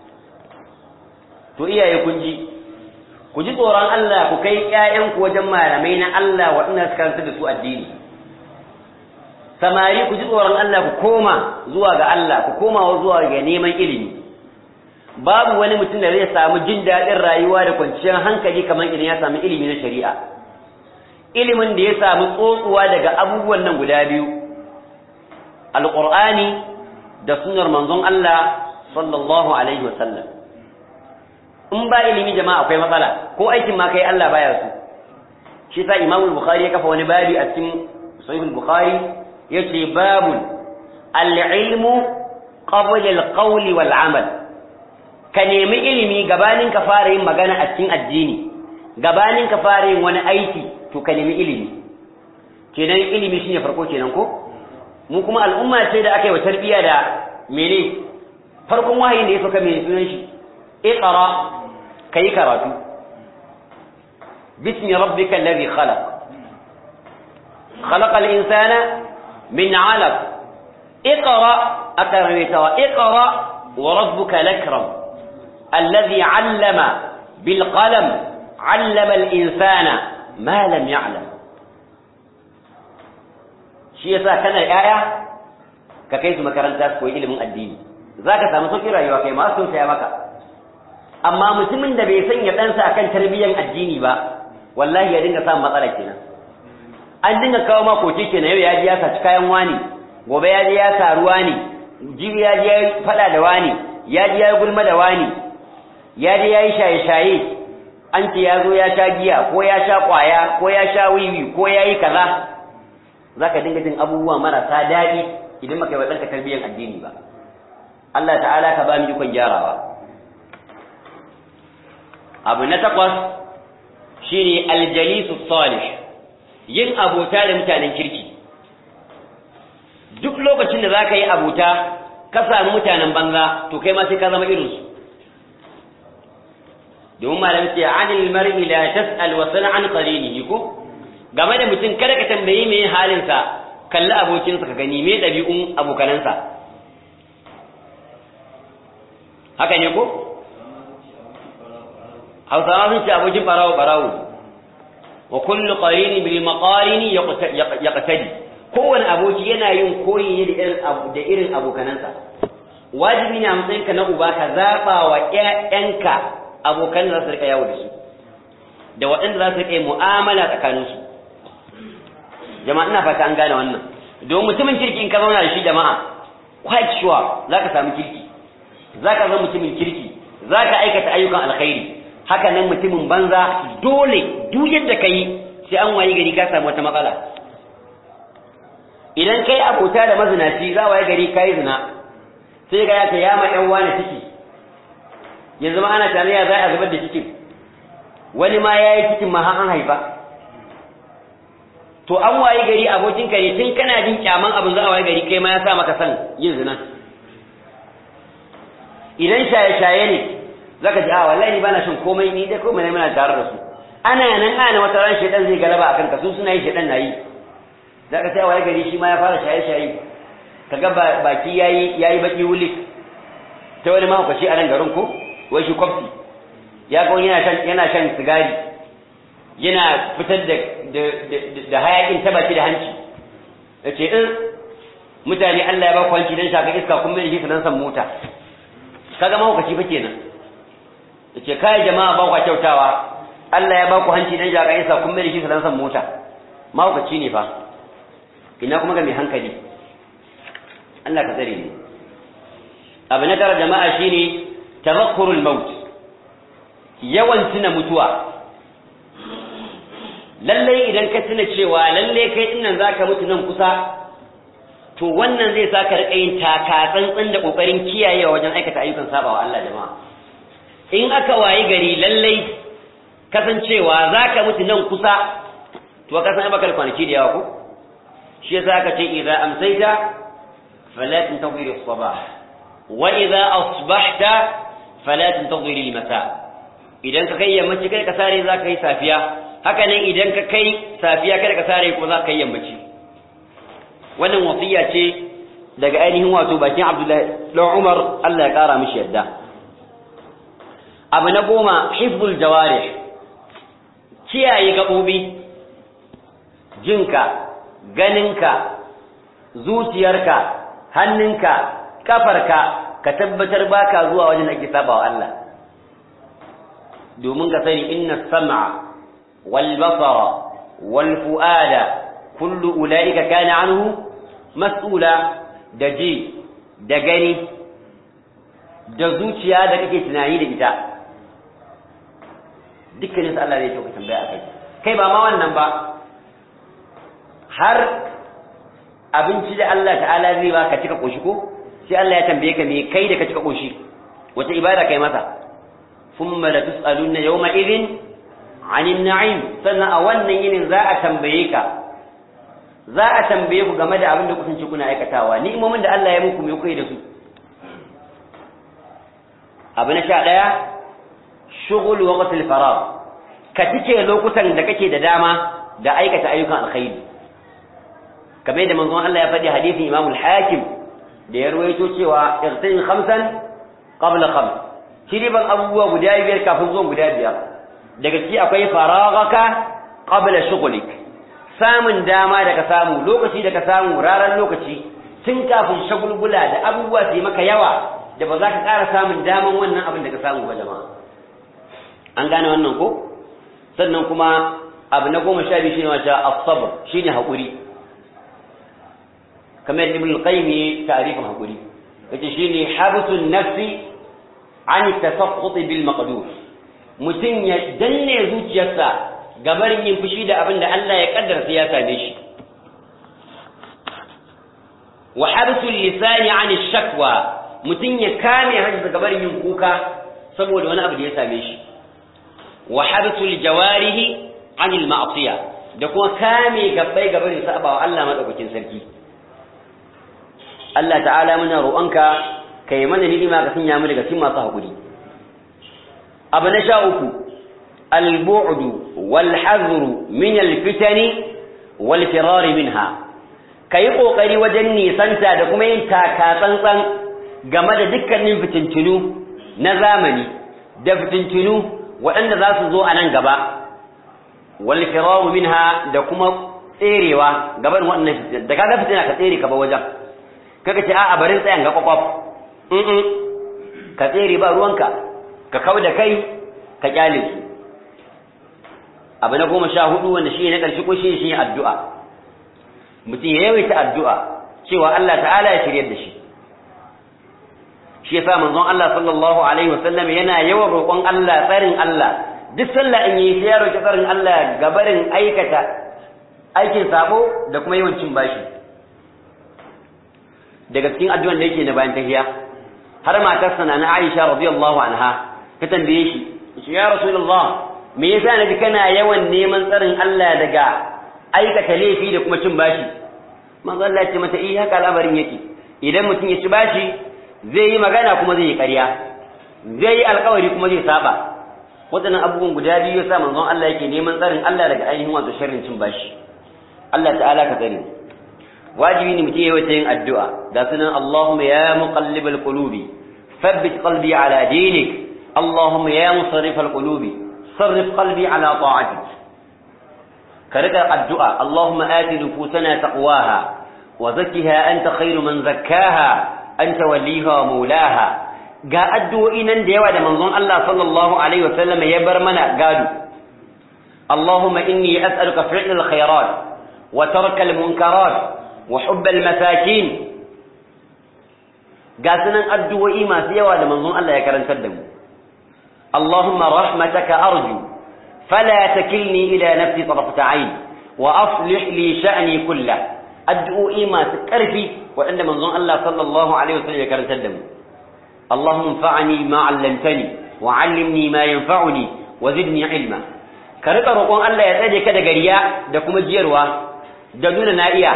تو إيا يكون جي كجي طوران الله كي كائنك وجمع لمين الله وإنها كانت تدسوا الدين. Samari ku ji tsoron Allah, ku koma zuwa ga Allah, ku koma zuwa ga neman ilimi. Babu wani mutum da zai samu jin daɗin rayuwa da kwanciyar hankali kamar idan ya samu ilimi na shari'a. Ilimin da ya samu tsotsuwa daga abubuwan nan guda biyu, Alƙur'ani da sunnar manzon Allah sallallahu alaihi wasallam. In ba ilimi jama'a akwai matsala, ko aikin ma kai Allah baya so. Shi sa Imam Bukhari ya kafa wani babi a cikin Sahih Bukhari yace babun al-ilmu qabla al-qawl wal-amal. Ka nemi ilimi gabanin ka fara yin magana a cikin addini, gabanin ka fara yin wani aiki to ka nemi ilimi. Kenan ilimi shine farko kenan ko? Mu kuma al'umma ce da aka yi wa tarbiya da mene? Farkon wahayi da ya saka mai sunan shi iqra, kai karatu. Bismi rabbikal ladhi khalaq. Khalaqal insana min 'alaq iqra akarwita wa iqra wa rabbuka lakram alladhi 'allama bil qalam 'allama al insana ma lam ya'lam shi yasa kana yaya ka kai su makaranta su koyi ilimin addini zaka samu sauƙin rayuwa kai ma su saya maka amma mutumin da bai sanya ɗansa akan tarbiyyar addini ba wallahi ya dinga samun matsala kenan an dinga kawo ma koke kenan yau ya ji ya saci kayan wani gobe ya ji ya sa ruwa ne jibi ya ji ya faɗa da wani ya ji ya gulma da wani ya ji ya yi shaye-shaye an ce ya zo ya sha giya ko ya sha ƙwaya ko ya sha wiwi ko ya yi kaza za ka dinga jin abubuwa marasa daɗi idan maka yi wa ɗanka tarbiyyar addini ba Allah ta'ala ka ba mu ikon gyarawa abu na takwas shine aljalisu salih yin abota da mutanen kirki duk lokacin da zaka yi abota ka samu mutanen banza to kai ma sai ka zama irin su domin malamin ce anil mar'i la tas'al wa sal an qarinihi ko game da mutum kada ka tambayi me halin sa kalli abokinsa ka gani me dabi'un abokanansa haka ne ko Hausawa sun ce abokin barawo barawo wa kullu qarini bil maqarini yaqtadi kowane aboki yana yin koyi ne da irin da irin abokanansa wajibi ne a matsayinka na uba ka zaba wa ƴaƴanka abokan da za su rika yawo da su da waɗanda za su rika mu'amala tsakanin su jama'a ina fata an gane wannan don mutumin kirki in ka zauna da shi jama'a quite sure zaka samu kirki zaka zama mutumin kirki zaka aikata ayyukan alkhairi haka nan mutumin banza dole duk yadda ka yi sai an wayi gari ka samu wata matsala idan kai abota da mazinaci za wayi gari ka yi zina sai ga ya ta yama ƴan wani ciki yanzu ma ana tare ya za a zubar da cikin wani ma ya yi cikin ma an haifa to an wayi gari abokinka ne tun kana jin kyaman abin za a wayi gari kai ma ya sa maka san yin zina idan shaye-shaye ne zaka ji a wallahi ni bana shin komai ni dai komai muna tare da su ana nan ana wata ran shedan zai galaba akan ka su suna yi shedan nayi zaka sai waye gari shi ma ya fara shaye shaye kaga baki yayi yayi baki wuli ta wani ma kwashi a nan garin ko wai shi kofi ya ga yana shan yana shan sigari yana fitar da da hayakin ta baki da hanci yace in mutane Allah ya ba ku hanci dan shaka iska kun mai shi dan san mota kaga ma kwashi fa kenan yace kai jama'a ba ku kyautawa Allah ya ba ku hanci dan jaka isa kun mai shi dan san mota mahaukaci ne fa ina kuma ga mai hankali Allah ka tsare ni abu na tara jama'a shine tadhakkurul maut yawan tuna mutuwa lalle idan ka tuna cewa lalle kai dinnan zaka mutu nan kusa to wannan zai saka rika yin taka tsantsan da kokarin kiyayewa wajen aikata ayyukan sabawa Allah jama'a in aka wayi gari lallai kasancewa zaka mutu nan kusa to ka san baka kwanaki da yawa ko shi yasa aka ce idza amsayta fala tantazir as-sabah wa idza asbahta fala tantazir al-masa idan ka kai yammaci kai ka sare zaka yi safiya haka nan idan ka kai safiya kai ka sare ko zaka yi yammaci wannan wasiya ce daga ainihin wato bakin Abdullahi dan Umar Allah ya kara mishi yadda abu na goma hifzul jawarih kiyaye gabobi jinka ganinka zuciyarka hannunka kafarka ka tabbatar baka zuwa wajen ake sabawa Allah domin ka sani inna sam'a wal basara wal fuada kullu ulaika kana anhu mas'ula da ji da gani da zuciya da kake tunani da ita dukkanin su Allah zai ce ka tambaya akai kai ba ma wannan ba har abinci da Allah ta'ala zai baka cika koshi ko sai Allah ya tambaye ka me kai da ka cika koshi wata ibada kai masa thumma la tusaluna yawma idhin 'anil na'im sannan a wannan yinin za a tambaye ka za a tambaye ku game da abin da kusanci kuna aikatawa ni'imomin da Allah ya muku me kuke da su abu na sha ɗaya shughul waqtil faragh ka cike lokutan da kake da dama da aikata ayyukan alkhairi kamar da manzon Allah ya faɗi hadisin Imam al-Hakim da ya ruwaito cewa irtin khamsan qabla khams shiriban abubuwa guda biyar kafin zuwan guda biyar daga ciki akwai faragaka qabla shughlik samun dama da ka samu lokaci da ka samu raran lokaci tun kafin shagulgula da abubuwa su yi maka yawa da ba za ka ƙara samun daman wannan abin da ka samu ba jama'a an gane wannan ko sannan kuma abu na goma sha biyu shine wata as-sabr shine haƙuri kamar ibn al-qayyim ya ta'rifin haƙuri yace shine habsun nafsi an tasaqqut bil maqdur mutum ya danne zuciyarsa gabarin yin fushi da abin da Allah ya kaddara sai ya same shi wa habsul lisani an ash-shakwa mutum ya kame harshe gabarin yin kuka saboda wani abu da ya same shi wa habsul jawarihi an al-ma'siyah da kuma kame gabbai gabarin sabawa Allah madaukakin sarki Allah ta'ala muna roƙonka kai mana ni'ima ka sanya mu daga cikin masu hakuri abu na sha uku al-bu'd wal hazr min al-fitani wal firar minha kai kokari wajen nisanta da kuma yin taka tsantsan game da dukkanin fitintunu na zamani da fitintunu waɗanda za su zo a nan gaba wal firar minha da kuma tserewa gaban waɗannan da kaga fitina ka tsere ka ba wajen kaga ce a'a barin tsayan ga kwakwaf in ka tsere ba ruwanka ka kau da kai ka kyale su abu na goma sha hudu wanda shi ne na ƙarshe ko shi shi addu'a mutum ya yawaita addu'a cewa Allah ta'ala ya shiryar da shi shi yasa manzon Allah sallallahu alaihi wasallam yana yawan roƙon Allah tsarin Allah duk sallah in yi sai ya roƙi tsarin Allah gabarin aikata aikin sabo da kuma yawan cin bashi daga cikin addu'an da yake na bayan tahiya har matarsa na Aisha radiyallahu anha ta tambaye shi shi ya rasulullah me yasa naji kana yawan neman tsarin Allah daga aikata laifi da kuma cin bashi manzo Allah ya ce mata eh haka al'amarin yake idan mutum ya ci bashi zai yi magana kuma zai yi ƙarya zai yi alƙawari kuma zai saba waɗannan abubuwan guda biyu yasa manzon Allah yake neman tsarin Allah daga ainihin wato sharrin cin bashi Allah ta'ala ka tsare wajibi ne mutum ya yawaita yin addu'a ga sunan Allahumma ya muqallibal qulubi thabbit qalbi ala dinik Allahumma ya musarrifal qulubi sarrif qalbi ala ta'atik ka rika addu'a Allahumma ati nufusana taqwaha wa zakkiha anta khairu man zakkaha anta waliha wa mawlaha ga addu'o'i nan da yawa da manzon Allah sallallahu alaihi wa sallam ya bar mana gado Allahumma inni as'aluka fi'l al-khairat wa tark al-munkarat wa hubb al-masakin ga sunan addu'o'i masu yawa da manzon Allah ya karantar da mu Allahumma rahmataka arju fala takilni ila nafsi tarfata ayn wa aslih li sha'ni kullah addu'o'i masu karfi waɗanda manzon Allah sallallahu alaihi wasallam ya karantar da mu Allahumma anfa'ni ma 'allamtani wa 'allimni ma yanfa'uni wa zidni ilma ka rika roƙon Allah ya tsare ka daga riya da kuma jiyarwa da nuna na iya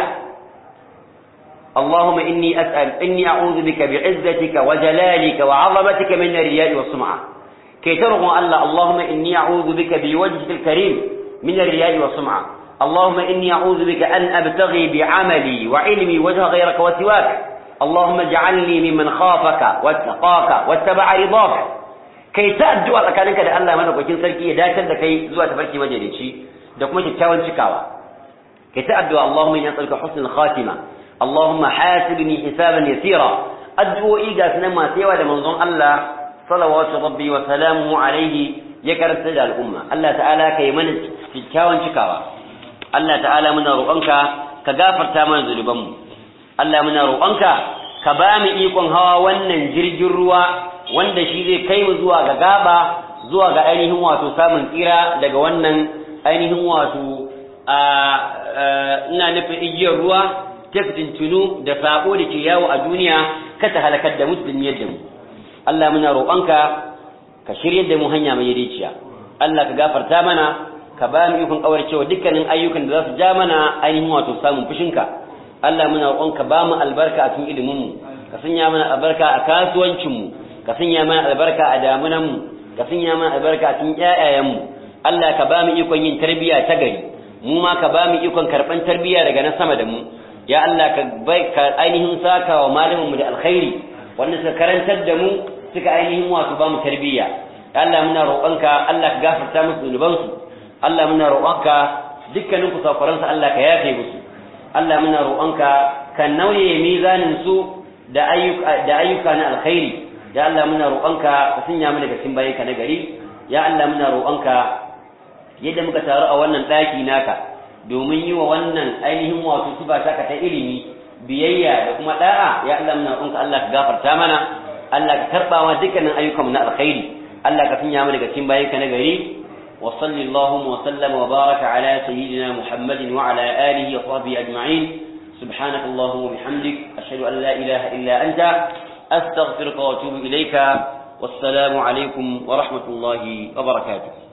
اللهم إني أسأل إني أعوذ بك بعزتك وجلالك وعظمتك من الرياء والسمعة كي ترغم الله اللهم إني أعوذ بك بوجهك الكريم من الرياء والسمعة اللهم إني أعوذ بك أن أبتغي بعملي وعلمي وجه غيرك وسواك اللهم اجعلني ممن خافك واتقاك واتبع رضاك كي تأدوا أكانك دا الله منك وكين سلكي داشا دا كي زوا تفركي وجهدشي دا كما تتاول شكاوا كي تأدوا اللهم إني أسألك حسن الخاتمة اللهم حاسبني حسابا يسيرا أدعو إيجا سنما سيوى لمنظم الله صلوات ربي وسلامه عليه يكرر سجى الأمة الله تعالى كي من تتكاوان شكاوا الله تعالى من روحانك كغافر تامان ذنوبهم الله من روحانك كبامي إيقون هوا ونن جرجر روا wanda shi zai kai mu zuwa ga gaba zuwa ga ainihin wato samun tsira daga wannan ainihin wato a ina nufin igiyar ruwa ta fitintunu da sabo da ke yawo a duniya ka ta halakar da musulmi yadda mu Allah muna roƙonka ka shiryar da mu hanya mai riciya Allah ka gafarta mana ka ba mu ikon kawarcewa dukkanin ayyukan da za su ja mana ainihin wato samun fushinka Allah muna roƙonka ba mu albarka a cikin ilimin mu ka sanya mana albarka a kasuwancin mu ka sanya mana albarka a damunan mu ka sanya mana albarka a cikin ƴaƴayen mu Allah ka ba mu ikon yin tarbiyya ta gari mu ma ka ba mu ikon karban tarbiyya daga na sama da mu ya Allah ka bai ka ainihin saka wa malamin mu da alkhairi wanda suka karantar da mu suka ainihin wato ba mu tarbiyya ya Allah muna roƙonka Allah ka gafarta musu zunubansu Allah muna roƙonka dukkanin kusakuransu Allah ka yafe musu Allah muna roƙonka ka nauye mizanin su da ayyuka da ayyuka na alkhairi ya Allah muna roƙonka ka sanya mu daga cikin bayanka na gari ya Allah muna roƙonka yadda muka taru a wannan ɗaki naka domin yi wa wannan ainihin wato sifa taka ta ilimi biyayya da kuma da'a ya Allah muna roƙonka Allah ka gafarta mana Allah ka karba wa dukkanin ayyukan na alkhairi Allah ka sanya mu daga cikin bayanka na gari wa sallallahu wa sallama wa baraka ala sayyidina Muhammadin wa ala alihi wa sahbihi ajma'in subhanaka allahumma wa bihamdik ashhadu an la ilaha illa anta astaghfiruka wa atubu ilayka wassalamu alaikum wa rahmatullahi wa barakatuh